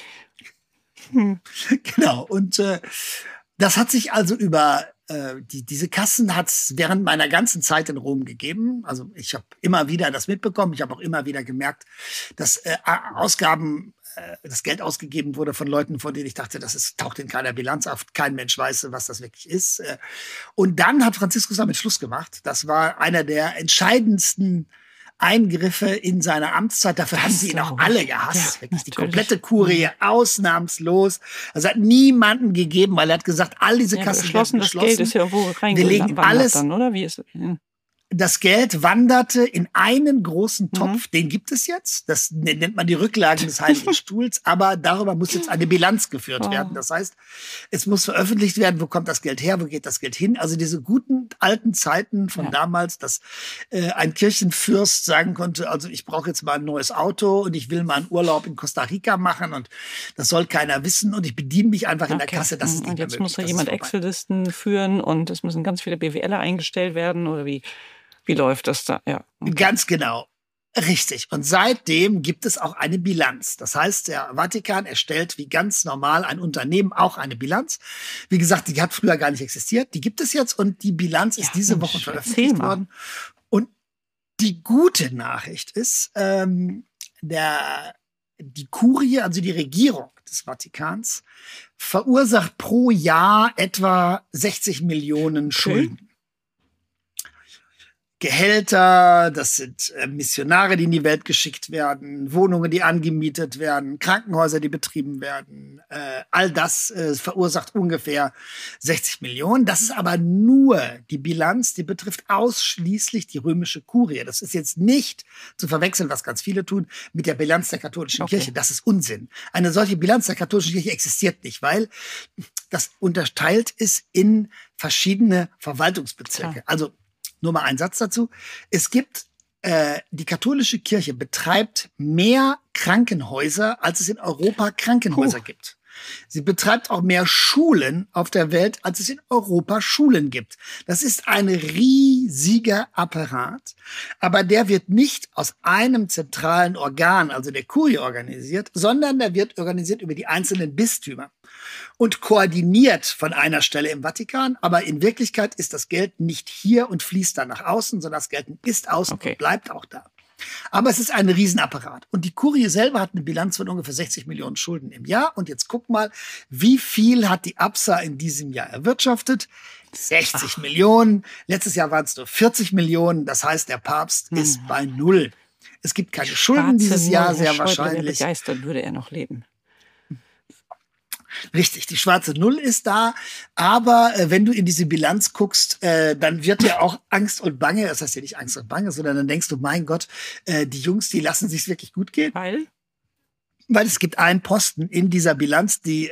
Genau. Und das hat sich also über diese Kassen hat es während meiner ganzen Zeit in Rom gegeben. Also ich habe immer wieder das mitbekommen. Ich habe auch immer wieder gemerkt, dass Ausgaben das Geld ausgegeben wurde von Leuten, von denen ich dachte, taucht in keiner Bilanz auf. Kein Mensch weiß, was das wirklich ist. Und dann hat Franziskus damit Schluss gemacht. Das war einer der entscheidendsten Eingriffe in seiner Amtszeit. Dafür haben sie ihn auch alle gehasst. Ja, wirklich die komplette Kurie, ausnahmslos. Also hat niemanden gegeben, weil er hat gesagt, all diese Kassen werden geschlossen. Das Geld ist ja irgendwo Wir legen alles dann, oder? Wie ist das? Ja. Das Geld wanderte in einen großen Topf, den gibt es jetzt. Das nennt man die Rücklagen des Heiligen Stuhls. Aber darüber muss jetzt eine Bilanz geführt werden. Das heißt, es muss veröffentlicht werden, wo kommt das Geld her, wo geht das Geld hin. Also diese guten alten Zeiten von damals, dass ein Kirchenfürst sagen konnte, also ich brauche jetzt mal ein neues Auto und ich will mal einen Urlaub in Costa Rica machen und das soll keiner wissen und ich bediene mich einfach in der Kasse. Das ist nicht und jetzt mehr möglich. muss da jemand Excel-Listen führen und es müssen ganz viele BWLer eingestellt werden oder wie läuft das da? Ja. Okay. Ganz genau. Richtig. Und seitdem gibt es auch eine Bilanz. Das heißt, der Vatikan erstellt wie ganz normal ein Unternehmen auch eine Bilanz. Wie gesagt, die hat früher gar nicht existiert. Die gibt es jetzt und die Bilanz ist diese Woche veröffentlicht worden. Und die gute Nachricht ist, die Kurie, also die Regierung des Vatikans, verursacht pro Jahr etwa 60 Millionen Schulden. Gehälter, das sind Missionare, die in die Welt geschickt werden, Wohnungen, die angemietet werden, Krankenhäuser, die betrieben werden. All das verursacht ungefähr 60 Millionen. Das ist aber nur die Bilanz, die betrifft ausschließlich die römische Kurie. Das ist jetzt nicht zu verwechseln, was ganz viele tun, mit der Bilanz der katholischen Kirche. Das ist Unsinn. Eine solche Bilanz der katholischen Kirche existiert nicht, weil das unterteilt ist in verschiedene Verwaltungsbezirke. Klar. Also nur mal ein Satz dazu. Es gibt, die katholische Kirche betreibt mehr Krankenhäuser, als es in Europa Krankenhäuser gibt. Sie betreibt auch mehr Schulen auf der Welt, als es in Europa Schulen gibt. Das ist ein riesiger Apparat, aber der wird nicht aus einem zentralen Organ, also der Kurie, organisiert, sondern der wird organisiert über die einzelnen Bistümer und koordiniert von einer Stelle im Vatikan. Aber in Wirklichkeit ist das Geld nicht hier und fließt dann nach außen, sondern das Geld ist außen und bleibt auch da. Aber es ist ein Riesenapparat. Und die Kurie selber hat eine Bilanz von ungefähr 60 Millionen Schulden im Jahr. Und jetzt guck mal, wie viel hat die Absa in diesem Jahr erwirtschaftet? 60 Millionen. Letztes Jahr waren es nur 40 Millionen. Das heißt, der Papst ist bei null. Es gibt keine Schulden dieses Jahr, sehr wahrscheinlich. Begeistert würde er noch leben. Richtig, die schwarze Null ist da, aber wenn du in diese Bilanz guckst, dann wird ja auch Angst und Bange, das heißt ja nicht Angst und Bange, sondern dann denkst du, mein Gott, die Jungs, die lassen sich's wirklich gut gehen. Weil es gibt einen Posten in dieser Bilanz, die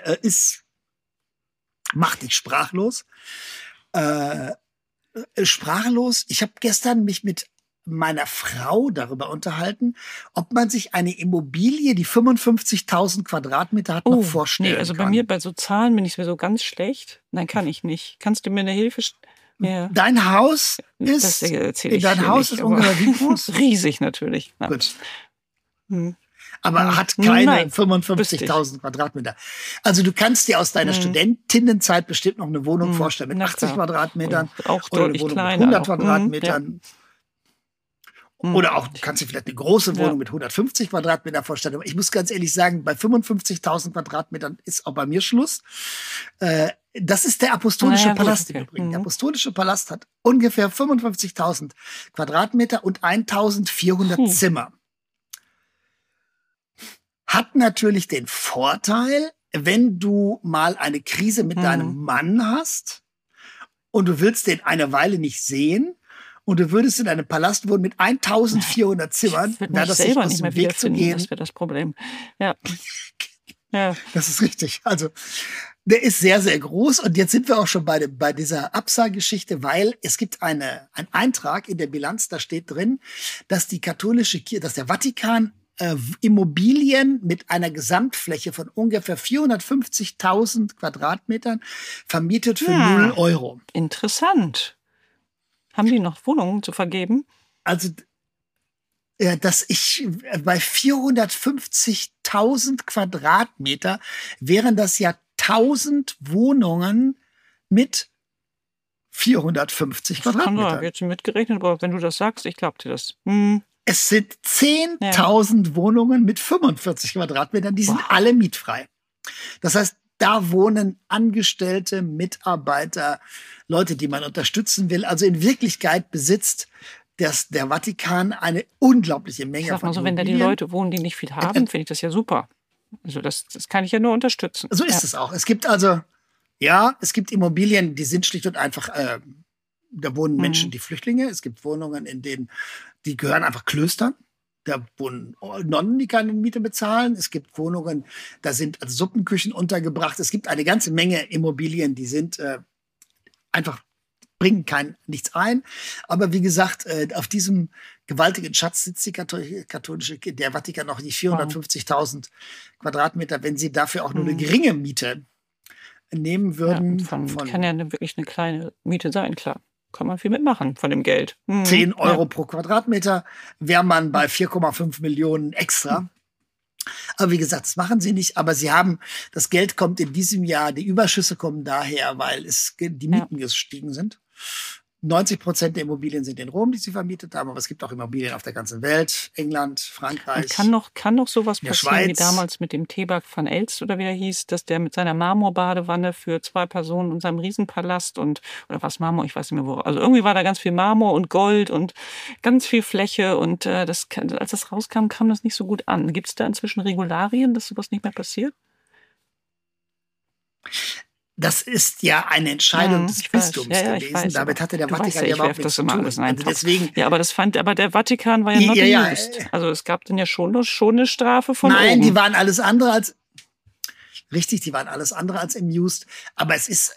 macht dich sprachlos. Sprachlos, ich habe gestern mich mit meiner Frau darüber unterhalten, ob man sich eine Immobilie, die 55.000 Quadratmeter hat, noch vorstellen kann. Also bei mir, bei so Zahlen bin ich sowieso ganz schlecht. Nein, kann ich nicht. Kannst du mir eine Hilfe? Ja. Dein Haus ist, ist ungefähr wie groß? Riesig natürlich. Ja. Gut. Aber hat keine 55.000 Quadratmeter. Also du kannst dir aus deiner Studentinnenzeit bestimmt noch eine Wohnung vorstellen mit 80 Quadratmetern oder eine Wohnung mit 100 Quadratmetern. Oder auch, du kannst dir vielleicht eine große Wohnung mit 150 Quadratmeter vorstellen. Aber ich muss ganz ehrlich sagen, bei 55.000 Quadratmetern ist auch bei mir Schluss. Das ist der Apostolische Palast im Übrigen. Der Apostolische Palast hat ungefähr 55.000 Quadratmeter und 1.400 Zimmer. Hat natürlich den Vorteil, wenn du mal eine Krise mit deinem Mann hast und du willst den eine Weile nicht sehen, und du würdest in einem Palast wohnen mit 1.400 Zimmern, wäre das selber nicht mehr Weg zu gehen. Das wäre das Problem. Ja. Das ist richtig. Also, der ist sehr, sehr groß. Und jetzt sind wir auch schon bei dieser Absa-Geschichte, weil es gibt einen Eintrag in der Bilanz, da steht drin, dass die katholische Kirche, dass der Vatikan Immobilien mit einer Gesamtfläche von ungefähr 450.000 Quadratmetern vermietet für 0 Euro. Interessant. Haben die noch Wohnungen zu vergeben? Also, dass ich bei 450.000 Quadratmeter wären das ja 1000 Wohnungen mit 450 Quadratmetern. Da wird schon mitgerechnet, aber wenn du das sagst, ich glaub dir das. Es sind 10.000 Wohnungen mit 45 Quadratmetern, die sind alle mietfrei. Das heißt, da wohnen Angestellte, Mitarbeiter, Leute, die man unterstützen will. Also in Wirklichkeit besitzt der Vatikan eine unglaubliche Menge von Ich sag mal so, wenn da die Immobilien. Leute wohnen, die nicht viel haben, finde ich das ja super. Also das kann ich ja nur unterstützen. So ist es auch. Es gibt es gibt Immobilien, die sind schlicht und einfach, da wohnen Menschen, die Flüchtlinge. Es gibt Wohnungen, die gehören einfach Klöstern. Da wohnen Nonnen, die keine Miete bezahlen. Es gibt Wohnungen, da sind also Suppenküchen untergebracht. Es gibt eine ganze Menge Immobilien, die sind einfach, bringen nichts ein. Aber wie gesagt, auf diesem gewaltigen Schatz sitzt der Vatikan noch die 450.000 Quadratmeter, wenn sie dafür auch nur eine geringe Miete nehmen würden. Kann ja wirklich eine kleine Miete sein, klar. Kann man viel mitmachen von dem Geld. 10 Euro pro Quadratmeter wäre man bei 4,5 Millionen extra. Aber wie gesagt, das machen sie nicht. Aber das Geld kommt in diesem Jahr, die Überschüsse kommen daher, weil die Mieten gestiegen sind. 90% der Immobilien sind in Rom, die sie vermietet haben, aber es gibt auch Immobilien auf der ganzen Welt, England, Frankreich. Und kann noch sowas passieren Schweiz. Wie damals mit dem Thebak van Elst oder wie er hieß, dass der mit seiner Marmorbadewanne für 2 Personen und seinem Riesenpalast oder was Marmor, ich weiß nicht mehr wo. Also irgendwie war da ganz viel Marmor und Gold und ganz viel Fläche und als das rauskam, kam das nicht so gut an. Gibt es da inzwischen Regularien, dass sowas nicht mehr passiert? Das ist ja eine Entscheidung des Bistums gewesen. Weiß, damit hatte der Vatikan ja überhaupt nichts zu tun. Also deswegen, aber der Vatikan war ja not amused. Also es gab dann ja schon eine Strafe von Nein, oben. die waren alles andere als amused. Aber es ist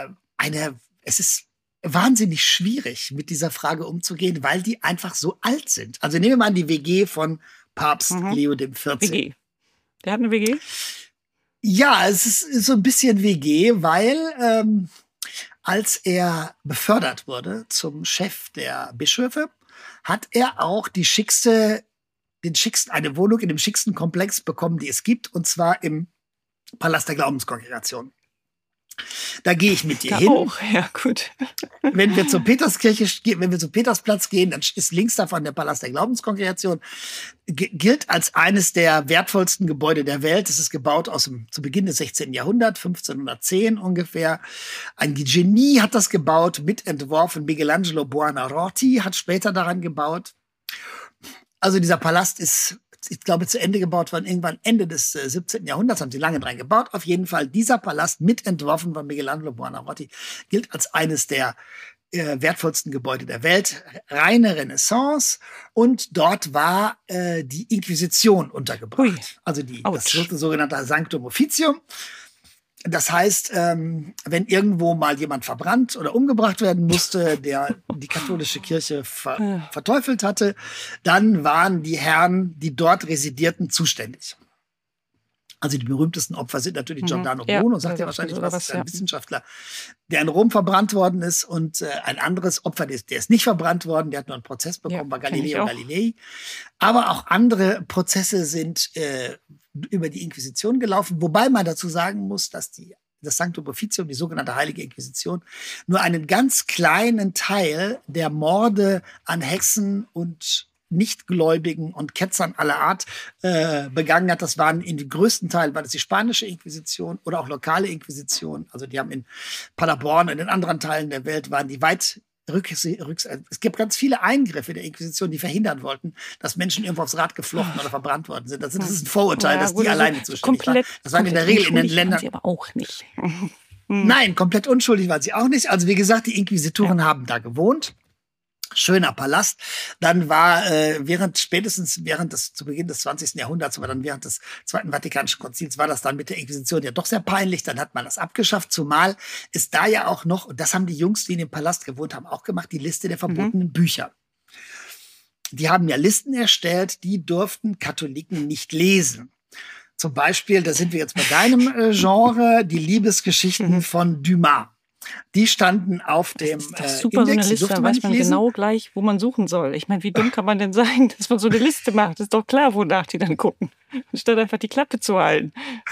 wahnsinnig schwierig, mit dieser Frage umzugehen, weil die einfach so alt sind. Also nehmen wir mal an die WG von Papst Leo XIV. WG. Der hat eine WG? Ja, es ist so ein bisschen WG, weil als er befördert wurde zum Chef der Bischöfe, hat er auch eine Wohnung in dem schicksten Komplex bekommen, die es gibt, und zwar im Palast der Glaubenskongregation. Da gehe ich mit dir hin. Auch, ja, gut. Wenn wir zum Petersplatz gehen, dann ist links davon der Palast der Glaubenskongregation. Gilt als eines der wertvollsten Gebäude der Welt. Es ist gebaut zu Beginn des 16. Jahrhunderts, 1510 ungefähr. Ein Genie hat das gebaut, mitentworfen. Michelangelo Buonarroti hat später daran gebaut. Also dieser Palast ist, ich glaube, zu Ende gebaut worden, irgendwann Ende des 17. Jahrhunderts, haben sie lange dran gebaut. Auf jeden Fall, dieser Palast, mitentworfen von Michelangelo Buonarroti, gilt als eines der wertvollsten Gebäude der Welt. Reine Renaissance. Und dort war die Inquisition untergebracht. Ui. Also das sogenannte Sanctum Officium. Das heißt, wenn irgendwo mal jemand verbrannt oder umgebracht werden musste, der die katholische Kirche verteufelt hatte, dann waren die Herren, die dort residierten, zuständig. Also die berühmtesten Opfer sind natürlich Giordano Bruno, sagt ja wahrscheinlich was, ist ein Wissenschaftler, der in Rom verbrannt worden ist, und ein anderes Opfer, der ist nicht verbrannt worden, der hat nur einen Prozess bekommen, war Galileo Galilei. Aber auch andere Prozesse sind über die Inquisition gelaufen, wobei man dazu sagen muss, dass das Sanctum Officium, die sogenannte Heilige Inquisition, nur einen ganz kleinen Teil der Morde an Hexen und Nichtgläubigen und Ketzern aller Art begangen hat. Das waren in dem größten Teil war das die spanische Inquisition oder auch lokale Inquisition. Also die haben in Paderborn und in anderen Teilen der Welt waren die weit es gibt ganz viele Eingriffe der Inquisition, die verhindern wollten, dass Menschen irgendwo aufs Rad geflochten oder verbrannt worden sind. Das ist ein Vorurteil, dass die alleine zuständig waren. Das waren in der Regel in den Ländern. Sie aber auch nicht. Nein, komplett unschuldig waren sie auch nicht. Also wie gesagt, die Inquisitoren haben da gewohnt. Schöner Palast. Dann war zu Beginn des 20. Jahrhunderts, aber dann während des Zweiten Vatikanischen Konzils war das dann mit der Inquisition ja doch sehr peinlich. Dann hat man das abgeschafft, zumal ist da ja auch noch, und das haben die Jungs, die in dem Palast gewohnt haben, auch gemacht, die Liste der verbotenen Bücher. Die haben ja Listen erstellt, die durften Katholiken nicht lesen. Zum Beispiel, da sind wir jetzt bei deinem Genre, die Liebesgeschichten von Dumas. Die standen auf dem das ist super, Index. so eine Liste, da weiß man genau gleich, wo man suchen soll. Ich meine, wie dumm kann man denn sein, dass man so eine Liste macht? Ist doch klar, wonach die dann gucken. Statt einfach die Klappe zu halten.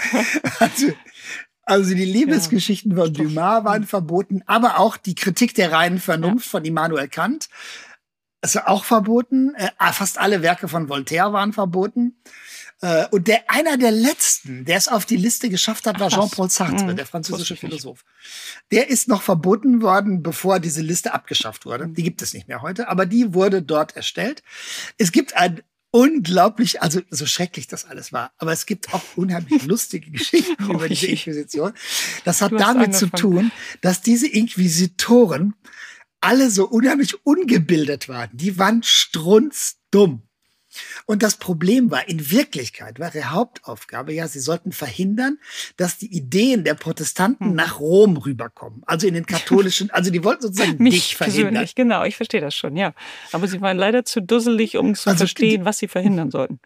Also die Liebesgeschichten von Dumas waren verboten, aber auch die Kritik der reinen Vernunft von Immanuel Kant. ist auch verboten. Fast alle Werke von Voltaire waren verboten. Und einer der letzten, der es auf die Liste geschafft hat, war Jean-Paul Sartre, der französische Philosoph. Der ist noch verboten worden, bevor diese Liste abgeschafft wurde. Die gibt es nicht mehr heute, aber die wurde dort erstellt. Es gibt ein unglaublich, also so schrecklich das alles war, aber es gibt auch unheimlich lustige Geschichten über diese Inquisition. Das hat damit zu tun, dass diese Inquisitoren alle so unheimlich ungebildet waren. Die waren strunzdumm. Und das Problem war, in Wirklichkeit war ihre Hauptaufgabe, ja, sie sollten verhindern, dass die Ideen der Protestanten nach Rom rüberkommen. Also in den katholischen, also die wollten sozusagen dich verhindern. Persönlich, genau, ich verstehe das schon, ja. Aber sie waren leider zu dusselig, um zu verstehen, was sie verhindern sollten.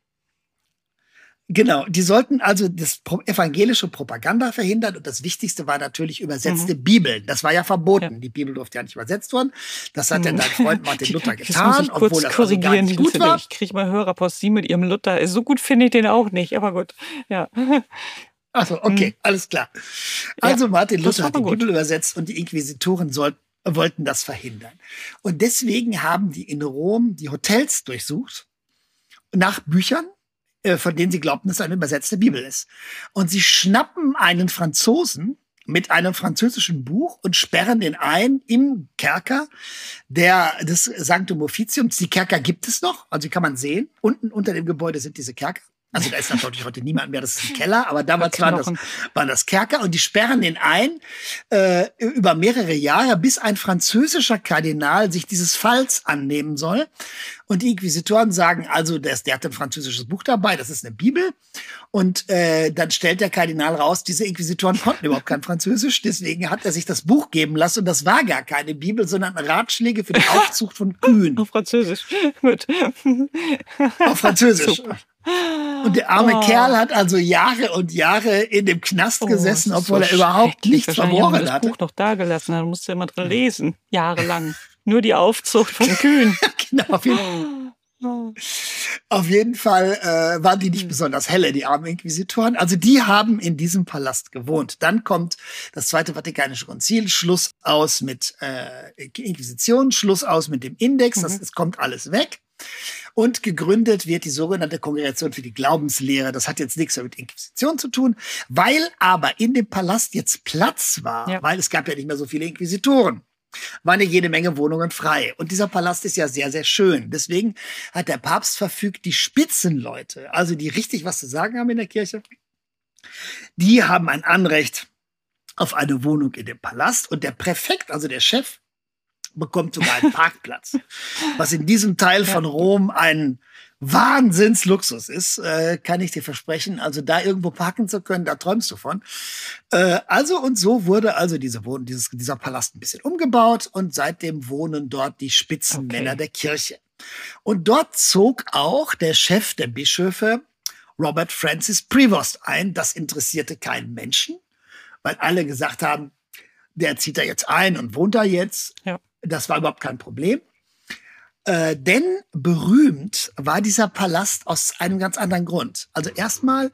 Genau, die sollten also das evangelische Propaganda verhindern und das Wichtigste war natürlich übersetzte Bibeln. Das war ja verboten. Ja. Die Bibel durfte ja nicht übersetzt worden. Das hat dann dein Freund Martin Luther getan, obwohl das also gar nicht gut war. Ich kriege mal Hörerpost, Sie mit Ihrem Luther. So gut finde ich den auch nicht, aber gut. Ja. Also okay, alles klar. Also Martin Luther hat die Bibel übersetzt und die Inquisitoren wollten das verhindern. Und deswegen haben die in Rom die Hotels durchsucht nach Büchern, von denen sie glaubten, dass es eine übersetzte Bibel ist. Und sie schnappen einen Franzosen mit einem französischen Buch und sperren den ein im Kerker des Sanctum Officiums. Die Kerker gibt es noch, also die kann man sehen. Unten unter dem Gebäude sind diese Kerker. Also da ist natürlich heute niemand mehr, das ist ein Keller, aber damals waren das Kerker und die sperren den ein über mehrere Jahre, bis ein französischer Kardinal sich dieses Falls annehmen soll. Und die Inquisitoren sagen, also der hat ein französisches Buch dabei, das ist eine Bibel. Und dann stellt der Kardinal raus, diese Inquisitoren konnten überhaupt kein Französisch, deswegen hat er sich das Buch geben lassen und das war gar keine Bibel, sondern Ratschläge für die Aufzucht von Kühen. Auf Französisch, gut. Auf Französisch. Super. Und der arme Kerl hat also Jahre und Jahre in dem Knast gesessen, obwohl er überhaupt nichts verloren hatte. Das Buch noch da gelassen, da musste er immer drin lesen, jahrelang. Nur die Aufzucht von Kühen. Genau, auf jeden Fall waren die nicht besonders helle, die armen Inquisitoren. Also die haben in diesem Palast gewohnt. Dann kommt das Zweite Vatikanische Konzil, Schluss aus mit Inquisition, Schluss aus mit dem Index, es kommt alles weg. Und gegründet wird die sogenannte Kongregation für die Glaubenslehre. Das hat jetzt nichts mit Inquisition zu tun, weil aber in dem Palast jetzt Platz war, weil es gab ja nicht mehr so viele Inquisitoren. Waren ja jede Menge Wohnungen frei. Und dieser Palast ist ja sehr, sehr schön. Deswegen hat der Papst verfügt, die Spitzenleute, also die richtig was zu sagen haben in der Kirche, die haben ein Anrecht auf eine Wohnung in dem Palast. Und der Präfekt, also der Chef, bekommt sogar einen Parkplatz. Was in diesem Teil von Rom ein Wahnsinnsluxus ist, kann ich dir versprechen. Also da irgendwo parken zu können, da träumst du von. Und so wurde also dieser Palast ein bisschen umgebaut und seitdem wohnen dort die Spitzenmänner der Kirche. Und dort zog auch der Chef der Bischöfe, Robert Francis Prevost, ein. Das interessierte keinen Menschen, weil alle gesagt haben, der zieht da jetzt ein und wohnt da jetzt. Ja. Das war überhaupt kein Problem. Denn berühmt war dieser Palast aus einem ganz anderen Grund. Also erstmal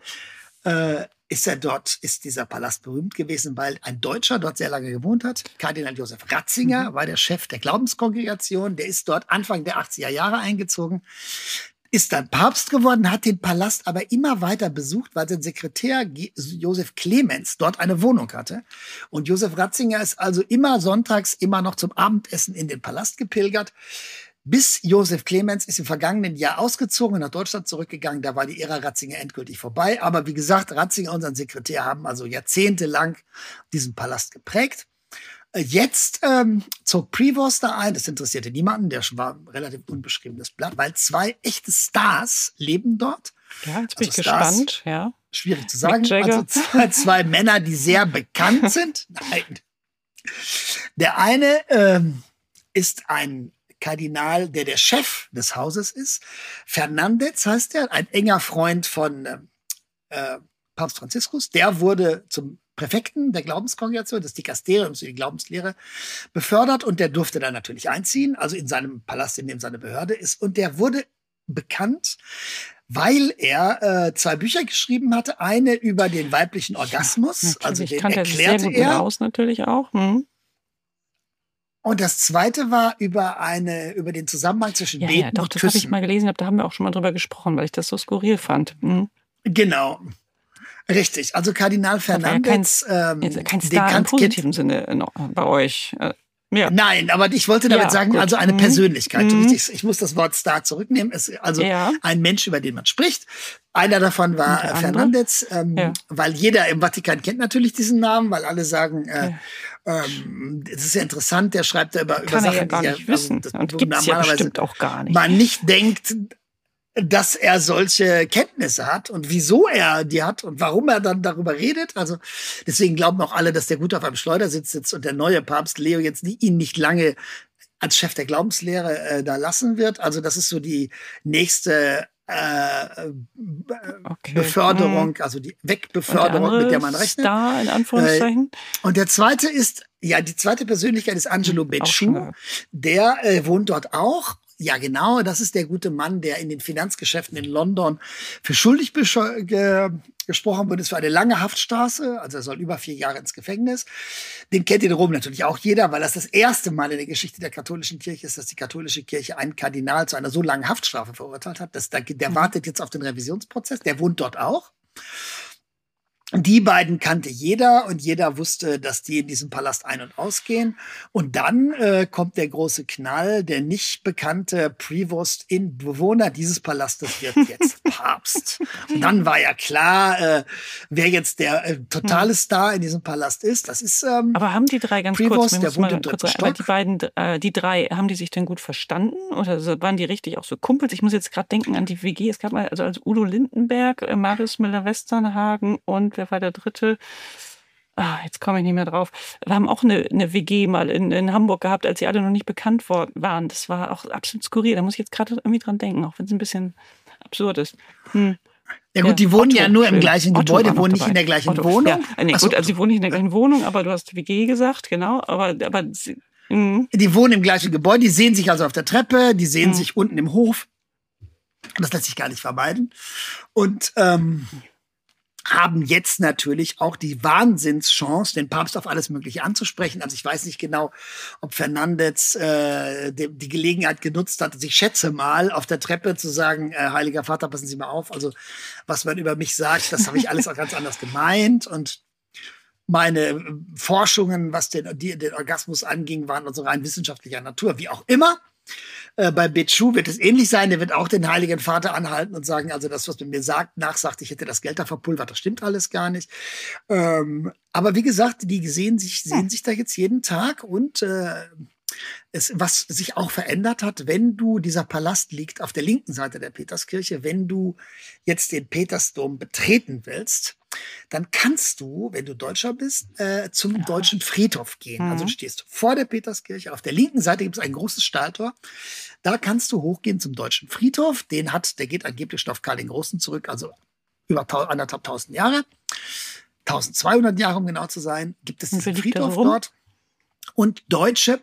ist dieser Palast berühmt gewesen, weil ein Deutscher dort sehr lange gewohnt hat. Kardinal Josef Ratzinger war der Chef der Glaubenskongregation. Der ist dort Anfang der 80er Jahre eingezogen. Ist dann Papst geworden, hat den Palast aber immer weiter besucht, weil sein Sekretär Josef Clemens dort eine Wohnung hatte. Und Josef Ratzinger ist also immer sonntags immer noch zum Abendessen in den Palast gepilgert. Bis Josef Clemens ist im vergangenen Jahr ausgezogen und nach Deutschland zurückgegangen. Da war die Ära Ratzinger endgültig vorbei. Aber wie gesagt, Ratzinger und sein Sekretär haben also jahrzehntelang diesen Palast geprägt. Jetzt zog Prevost da ein, das interessierte niemanden, der war ein relativ unbeschriebenes Blatt, weil zwei echte Stars leben dort. Ja, jetzt bin ich gespannt. Ja. Schwierig zu sagen. Also zwei Männer, die sehr bekannt sind. Nein. Der eine ist ein Kardinal, der Chef des Hauses ist. Fernandez heißt er, ein enger Freund von Papst Franziskus. Der wurde zum Präfekten der Glaubenskongregation, des Dikasteriums für die Glaubenslehre, befördert und der durfte dann natürlich einziehen, also in seinem Palast, in dem seine Behörde ist. Und der wurde bekannt, weil er zwei Bücher geschrieben hatte. Eine über den weiblichen Orgasmus, also den erklärte er. Sehr gut aus, natürlich auch. Und das zweite war über den Zusammenhang zwischen Beten ja, doch, und das Küssen. habe ich mal gelesen, da haben wir auch schon mal drüber gesprochen, weil ich das so skurril fand. Genau. Richtig. Also Kardinal Fernandes, kein Star im positiven Sinne bei euch. Ja. Nein, aber ich wollte damit sagen, gut. Also eine Persönlichkeit. Ich muss das Wort Star zurücknehmen. Ein Mensch, über den man spricht. Einer davon war Fernandes, weil jeder im Vatikan kennt natürlich diesen Namen, weil alle sagen, es ist ja interessant, der schreibt da über Kann Sachen, er ja gar nicht wissen. Und gibt's ja bestimmt auch gar nicht. Man nicht denkt, dass er solche Kenntnisse hat und wieso er die hat und warum er dann darüber redet. Also deswegen glauben auch alle, dass der Gute auf einem Schleudersitz sitzt und der neue Papst Leo jetzt ihn nicht lange als Chef der Glaubenslehre da lassen wird. Also das ist so die nächste Beförderung, also die Wegbeförderung, mit der man rechnet. Star in Anführungszeichen. Und der zweite ist, die zweite Persönlichkeit ist Angelo Becciu. Der wohnt dort auch. Ja, genau, das ist der gute Mann, der in den Finanzgeschäften in London für schuldig gesprochen wurde, für eine lange Haftstraße. Also er soll über 4 Jahre ins Gefängnis. Den kennt in Rom natürlich auch jeder, weil das erste Mal in der Geschichte der katholischen Kirche ist, dass die katholische Kirche einen Kardinal zu einer so langen Haftstrafe verurteilt hat. Der wartet jetzt auf den Revisionsprozess. Der wohnt dort auch. Die beiden kannte jeder und jeder wusste, dass die in diesem Palast ein- und ausgehen. Und dann kommt der große Knall. Der nicht bekannte Bewohner dieses Palastes wird jetzt Papst. Und dann war ja klar, wer jetzt der totale Star in diesem Palast ist. Das ist aber haben die drei ganz Prevost, kurz, der wohnt im 3. Stock. aber die beiden, die drei, haben die sich denn gut verstanden? Oder waren die richtig auch so Kumpels? Ich muss jetzt gerade denken an die WG. Es gab mal also Udo Lindenberg, Marius Müller-Westernhagen und wer war der dritte? Jetzt komme ich nicht mehr drauf. Wir haben auch eine WG mal in Hamburg gehabt, als sie alle noch nicht bekannt waren. Das war auch absolut skurril. Da muss ich jetzt gerade irgendwie dran denken, auch wenn es ein bisschen absurd ist. Ja gut, die wohnen ja nur im gleichen Gebäude, wohnen nicht in der gleichen Wohnung. Ja, gut, also sie wohnen nicht in der gleichen Wohnung, aber du hast WG gesagt, genau. Aber die wohnen im gleichen Gebäude, die sehen sich also auf der Treppe, die sehen sich unten im Hof. Das lässt sich gar nicht vermeiden. Und haben jetzt natürlich auch die Wahnsinnschance, den Papst auf alles Mögliche anzusprechen. Also ich weiß nicht genau, ob Fernandes die Gelegenheit genutzt hat, ich schätze mal, auf der Treppe zu sagen, Heiliger Vater, passen Sie mal auf, also was man über mich sagt, das habe ich alles auch ganz anders gemeint und meine Forschungen, was den Orgasmus anging, waren also rein wissenschaftlicher Natur, wie auch immer. Bei Becciu wird es ähnlich sein. Der wird auch den Heiligen Vater anhalten und sagen, also das, was man mir nachsagt, ich hätte das Geld da verpulvert, das stimmt alles gar nicht. Aber wie gesagt, die sehen sich da jetzt jeden Tag und was sich auch verändert hat, dieser Palast liegt auf der linken Seite der Peterskirche, wenn du jetzt den Petersdom betreten willst, dann kannst du, wenn du Deutscher bist, zum Deutschen Friedhof gehen. Also du stehst vor der Peterskirche. Auf der linken Seite gibt es ein großes Stahltor. Da kannst du hochgehen zum Deutschen Friedhof. Der geht angeblich auf Karl den Großen zurück, also über 1.500 Jahre. 1.200 Jahre, um genau zu sein, gibt es diesen Friedhof dort. Und Deutsche,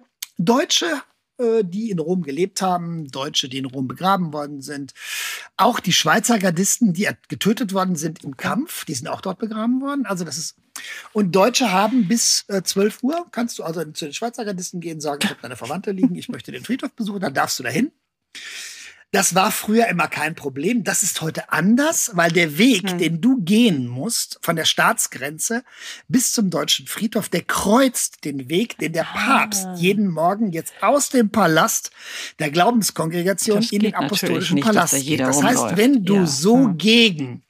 die in Rom gelebt haben, Deutsche, die in Rom begraben worden sind. Auch die Schweizer Gardisten, die getötet worden sind im Kampf, die sind auch dort begraben worden. Also und Deutsche haben bis 12 Uhr, kannst du also zu den Schweizer Gardisten gehen, sagen, ich habe deine Verwandte liegen, ich möchte den Friedhof besuchen, dann darfst du dahin. Das war früher immer kein Problem. Das ist heute anders, weil der Weg, den du gehen musst, von der Staatsgrenze bis zum Deutschen Friedhof, der kreuzt den Weg, den der Papst jeden Morgen jetzt aus dem Palast der Glaubenskongregation in den Apostolischen Palast geht. Das heißt, wenn du gegen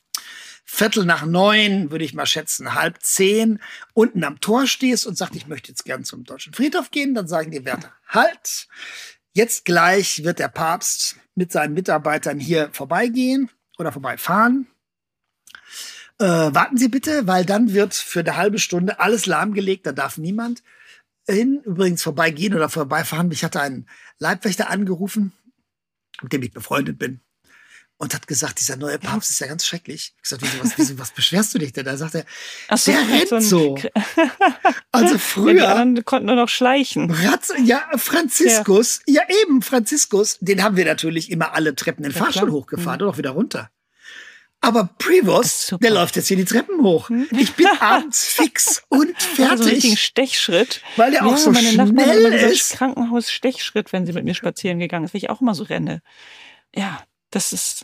8:45, würde ich mal schätzen, 9:30, unten am Tor stehst und sagst, ich möchte jetzt gern zum Deutschen Friedhof gehen, dann sagen die Wärter, halt! Jetzt gleich wird der Papst mit seinen Mitarbeitern hier vorbeigehen oder vorbeifahren. Warten Sie bitte, weil dann wird für eine halbe Stunde alles lahmgelegt, da darf niemand hin. Übrigens vorbeigehen oder vorbeifahren. Mich hatte ein Leibwächter angerufen, mit dem ich befreundet bin. Und hat gesagt, dieser neue Papst ist ja ganz schrecklich. Ich gesagt, was beschwerst du dich denn? Da sagt er, der rennt so. Also früher. Die anderen konnten nur noch schleichen. Franziskus, Franziskus, den haben wir natürlich immer alle Treppen den Fahrstuhl hochgefahren und auch wieder runter. Aber Prevost, der läuft jetzt hier die Treppen hoch. Ich bin abends fix und fertig. Also einen richtigen Stechschritt. Weil der auch so meine schnell Nachbarin immer ist. Krankenhaus-Stechschritt, wenn sie mit mir spazieren gegangen ist, weil ich auch immer so renne. Ja, das ist...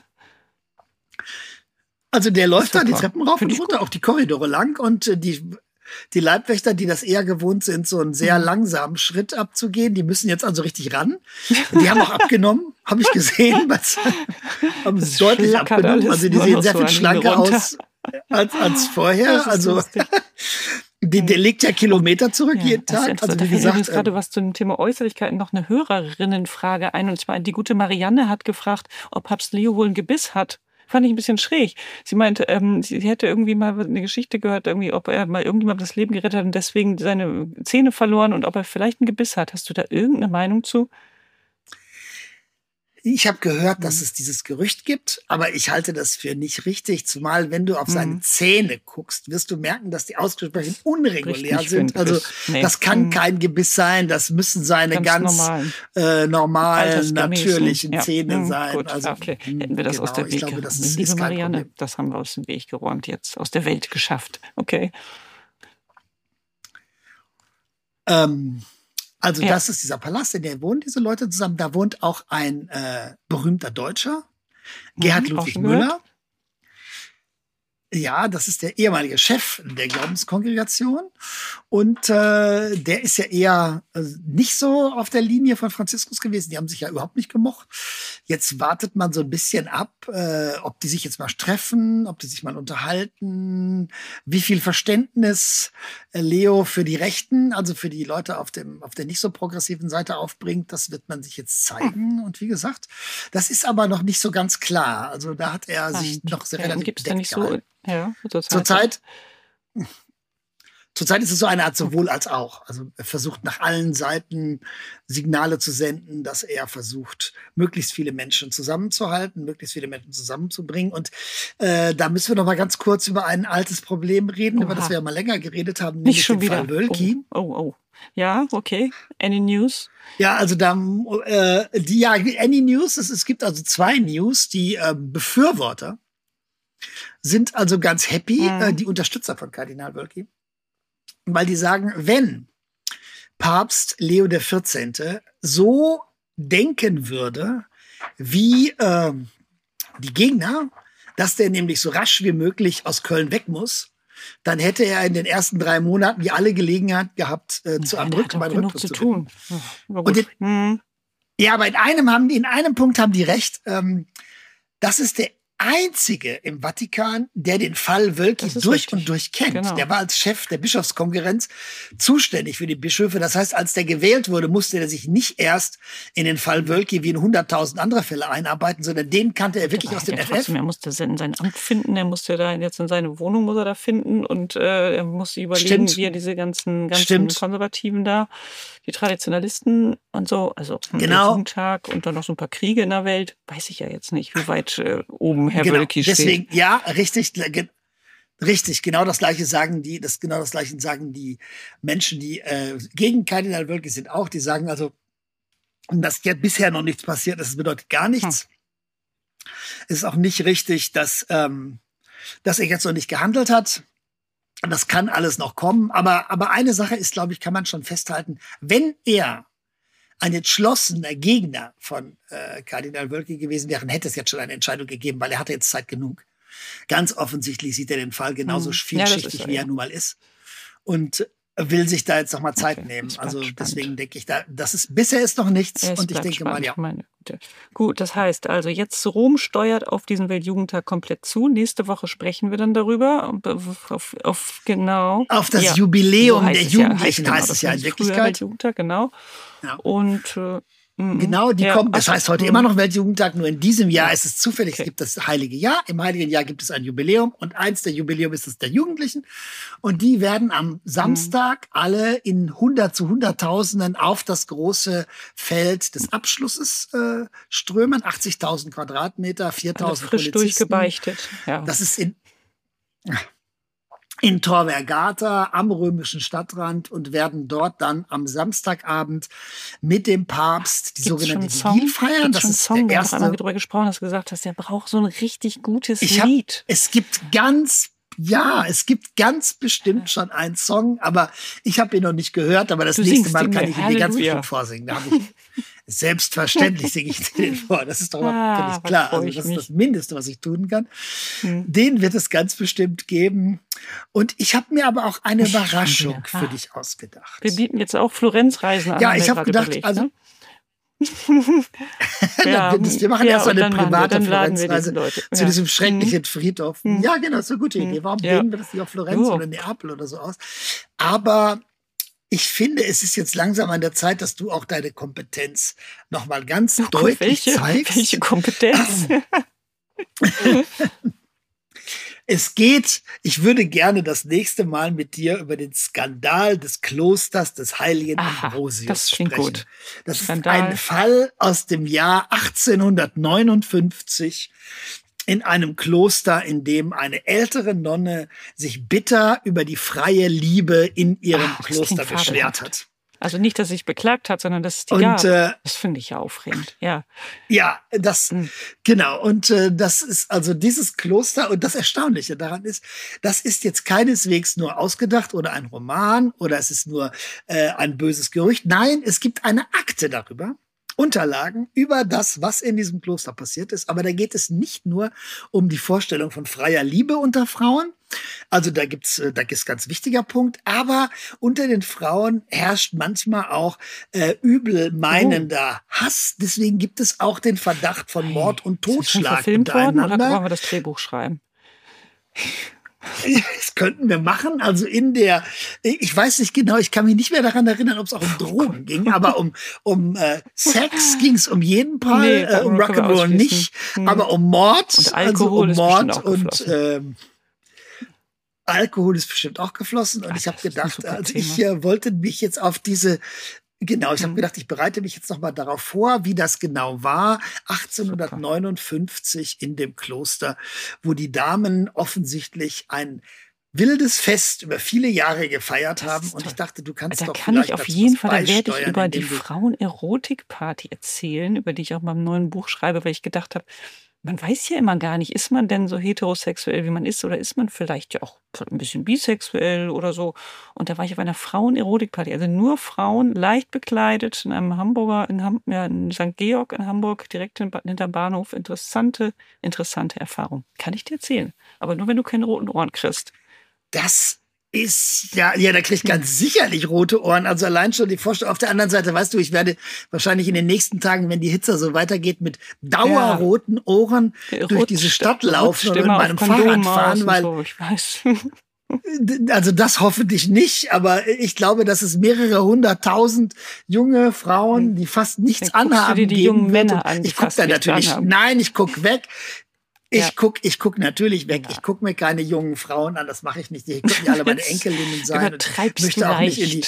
Also der läuft da die super. Treppen rauf Find und ich runter, auch die Korridore lang. Und die Leibwächter, die das eher gewohnt sind, so einen sehr langsamen Schritt abzugehen, die müssen jetzt also richtig ran. Die haben auch abgenommen, habe ich gesehen. Haben Das deutlich schlackert abgenommen. alles Also die nur sehen noch sehr so viel an ihnen schlanker runter. aus als vorher. Das ist Also lustig. der legt ja Kilometer zurück jeden das ist Tag. interessant. Also Da wie fällt mir übrigens gesagt, gerade was zu dem Thema Äußerlichkeiten noch eine Hörerinnenfrage ein. Und zwar die gute Marianne hat gefragt, ob Papst Leo wohl ein Gebiss hat. Fand ich ein bisschen schräg. Sie meinte, sie hätte irgendwie mal eine Geschichte gehört, irgendwie, ob er mal irgendjemandem das Leben gerettet hat und deswegen seine Zähne verloren und ob er vielleicht ein Gebiss hat. Hast du da irgendeine Meinung zu? ich habe gehört, dass es dieses Gerücht gibt, aber ich halte das für nicht richtig. Zumal, wenn du auf seine Zähne guckst, wirst du merken, dass die ausgesprochen unregulär sind. Also das kann kein Gebiss sein. Das müssen seine ganz normalen, natürlichen Zähne sein. Gut, also, okay. Hätten wir das aus der Weg glaube, geräumt. das Liebe ist kein Marianne, Problem. das haben wir aus dem Weg geräumt jetzt. Aus der Welt geschafft. Okay. Also das ist dieser Palast, in dem wohnen diese Leute zusammen. Da wohnt auch ein berühmter Deutscher, Gerhard Ludwig Müller. Ja, das ist der ehemalige Chef der Glaubenskongregation. Und der ist ja eher nicht so auf der Linie von Franziskus gewesen. Die haben sich ja überhaupt nicht gemocht. Jetzt wartet man so ein bisschen ab, ob die sich jetzt mal treffen, ob die sich mal unterhalten, wie viel Verständnis Leo für die Rechten, also für die Leute auf der nicht so progressiven Seite aufbringt. Das wird man sich jetzt zeigen. Und wie gesagt, das ist aber noch nicht so ganz klar. Also da hat er sich noch sehr relativ gibt's da nicht so. Ja, Zurzeit ist es so eine Art sowohl als auch. Also er versucht nach allen Seiten Signale zu senden, dass er versucht, möglichst viele Menschen zusammenzuhalten, möglichst viele Menschen zusammenzubringen. Und da müssen wir noch mal ganz kurz über ein altes Problem reden, über das wir ja mal länger geredet haben, nicht schon den wieder. Fall Wölki. Oh. Ja, okay. Any News? Ja, also Any News, es gibt also 2 News, die Befürworter sind also ganz happy, die Unterstützer von Kardinal Wölki, weil die sagen, wenn Papst Leo XIV. So denken würde wie die Gegner, dass der nämlich so rasch wie möglich aus Köln weg muss, dann hätte er in den ersten 3 Monaten die alle Gelegenheit gehabt, am Rücktritt zu tun. Ja, aber in einem Punkt haben die recht. Das ist der einzige im Vatikan, der den Fall Wölki durch und durch kennt. Genau. Der war als Chef der Bischofskonferenz zuständig für die Bischöfe. Das heißt, als der gewählt wurde, musste er sich nicht erst in den Fall Wölki wie in 100.000 andere Fälle einarbeiten, sondern den kannte er wirklich aus dem FF. Er musste in sein Amt finden, er musste da jetzt in seine Wohnung muss er da finden und er musste überlegen, wie er diese ganzen Konservativen da, die Traditionalisten und so, also genau. Jugendtag und dann noch so ein paar Kriege in der Welt, weiß ich ja jetzt nicht, wie weit oben Herr Wölki steht. Deswegen, ja, richtig, genau das Gleiche sagen die Menschen, die gegen Kardinal Wölki sind auch, die sagen also, dass jetzt bisher noch nichts passiert ist, das bedeutet gar nichts. Es ist auch nicht richtig, dass er jetzt noch nicht gehandelt hat. Das kann alles noch kommen. Aber eine Sache ist, glaube ich, kann man schon festhalten, wenn er ein entschlossener Gegner von Kardinal Wölki gewesen wäre, hätte es jetzt schon eine Entscheidung gegeben, weil er hatte jetzt Zeit genug. Ganz offensichtlich sieht er den Fall genauso vielschichtig, wie er nun mal ist. Und will sich da jetzt noch mal Zeit nehmen. Also deswegen denke ich, bisher ist noch nichts. Und ich denke mal, ja. Gut, das heißt also, jetzt Rom steuert auf diesen Weltjugendtag komplett zu. Nächste Woche sprechen wir dann darüber. Auf das Jubiläum der Jugendlichen heißt es ja in Wirklichkeit. Weltjugendtag, genau. Ja. Und genau, die kommen. Das heißt heute immer noch Weltjugendtag, nur in diesem Jahr ist es zufällig. Es gibt das Heilige Jahr. Im Heiligen Jahr gibt es ein Jubiläum und eins der Jubiläum ist das der Jugendlichen. Und die werden am Samstag alle in 100 zu Hunderttausenden auf das große Feld des Abschlusses strömen. 80.000 Quadratmeter, 4.000 frisch Polizisten. Durchgebeichtet. Ja. Das ist in Tor Vergata am römischen Stadtrand und werden dort dann am Samstagabend mit dem Papst die sogenannte Vigil feiern. Das ist der erste. Wir haben einmal darüber gesprochen, dass du gesagt hast, der braucht so ein richtig gutes Lied. Es gibt ganz bestimmt schon einen Song, aber ich habe ihn noch nicht gehört, aber das nächste Mal kann ich ihn dir ganz bestimmt vorsingen. Da habe ich selbstverständlich singe ich den vor. Das ist doch völlig klar. Also das ist das Mindeste, was ich tun kann. Den wird es ganz bestimmt geben. Und ich habe mir aber auch eine Überraschung für dich ausgedacht. Wir bieten jetzt auch Florenzreisen an. Ja, ich habe gedacht, überlegt, also ne? wir machen erst eine private Florenzreise zu diesem Ja. schrecklichen Friedhof. Ja, genau, das ist eine gute Idee. Warum legen wir das nicht auf Florenz oder Neapel oder so aus? Aber ich finde, es ist jetzt langsam an der Zeit, dass du auch deine Kompetenz nochmal ganz deutlich zeigst. Welche Kompetenz? Ich würde gerne das nächste Mal mit dir über den Skandal des Klosters des heiligen Ambrosius sprechen. Gut. Das ist ein Fall aus dem Jahr 1859 in einem Kloster, in dem eine ältere Nonne sich bitter über die freie Liebe in ihrem Kloster beschwert hat. Also nicht, dass sich beklagt hat, sondern dass es die gab. Das finde ich ja aufregend. Ja, genau. Und das ist also dieses Kloster. Und das Erstaunliche daran ist, das ist jetzt keineswegs nur ausgedacht oder ein Roman oder es ist nur ein böses Gerücht. Nein, es gibt eine Akte darüber. Unterlagen über das, was in diesem Kloster passiert ist. Aber da geht es nicht nur um die Vorstellung von freier Liebe unter Frauen. Also da ist ganz wichtiger Punkt. Aber unter den Frauen herrscht manchmal auch übelmeinender Hass. Deswegen gibt es auch den Verdacht von Mord und Totschlag untereinander. Oder wollen wir das Drehbuch schreiben? Das könnten wir machen. Also ich weiß nicht genau, ich kann mich nicht mehr daran erinnern, ob es auch um Drogen ging, aber um Sex ging es um jeden Fall, um Rock'n'Roll nicht, aber um Mord, und Alkohol Alkohol ist bestimmt auch geflossen. Und ich habe gedacht, ich wollte mich jetzt auf diese ich habe gedacht, ich bereite mich jetzt noch mal darauf vor, wie das genau war, 1859 in dem Kloster, wo die Damen offensichtlich ein wildes Fest über viele Jahre gefeiert haben. Und ich dachte, du kannst doch vielleicht auf jeden Fall, da werde ich über die Frauen-Erotik-Party erzählen, über die ich auch mal im neuen Buch schreibe, weil ich gedacht habe, man weiß ja immer gar nicht, ist man denn so heterosexuell, wie man ist, oder ist man vielleicht ja auch ein bisschen bisexuell oder so. Und da war ich auf einer Frauen-Erotik-Party, also nur Frauen, leicht bekleidet, in einem Hamburger, in St. Georg in Hamburg, direkt hinterm Bahnhof. Interessante Erfahrung. Kann ich dir erzählen. Aber nur, wenn du keine roten Ohren kriegst. Das ist, da kriege ich ganz sicherlich rote Ohren. Also allein schon die Vorstellung. Auf der anderen Seite, weißt du, ich werde wahrscheinlich in den nächsten Tagen, wenn die Hitze so weitergeht, mit dauerroten Ohren durch diese Stadt laufen und mit meinem Fahrrad fahren, weil so, ich weiß. Also das hoffentlich nicht, aber ich glaube, dass es mehrere 100.000 junge Frauen, die fast nichts anhaben, die jungen Männer an. Ich gucke da natürlich, nein, ich gucke weg. Ich guck natürlich weg. Ja. Ich gucke mir keine jungen Frauen an. Das mache ich nicht. Die können ja alle meine Enkelinnen sein. Übertreibst und ich möchte auch nicht in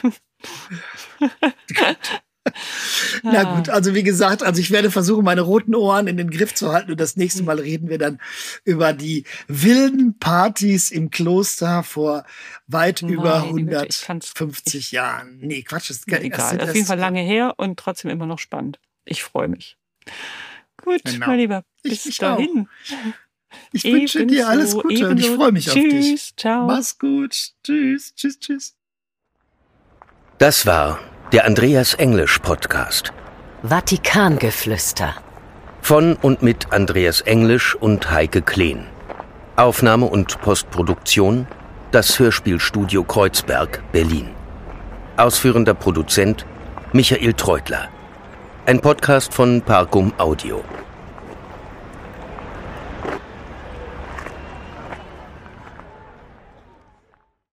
die. Na gut, also wie gesagt, ich werde versuchen, meine roten Ohren in den Griff zu halten. Und das nächste Mal reden wir dann über die wilden Partys im Kloster vor weit über 150 Jahren. Nee, Quatsch. Ist egal. Auf jeden Fall lange her und trotzdem immer noch spannend. Ich freue mich. Gut, mein Lieber, bis dahin. Ich wünsche dir alles Gute und ich freue mich auf dich. Tschüss, ciao. Mach's gut. Tschüss, tschüss, tschüss. Das war der Andreas Englisch Podcast. Vatikangeflüster. Von und mit Andreas Englisch und Heike Kleen. Aufnahme und Postproduktion das Hörspielstudio Kreuzberg, Berlin. Ausführender Produzent Michael Treutler. Ein Podcast von Parcum Audio.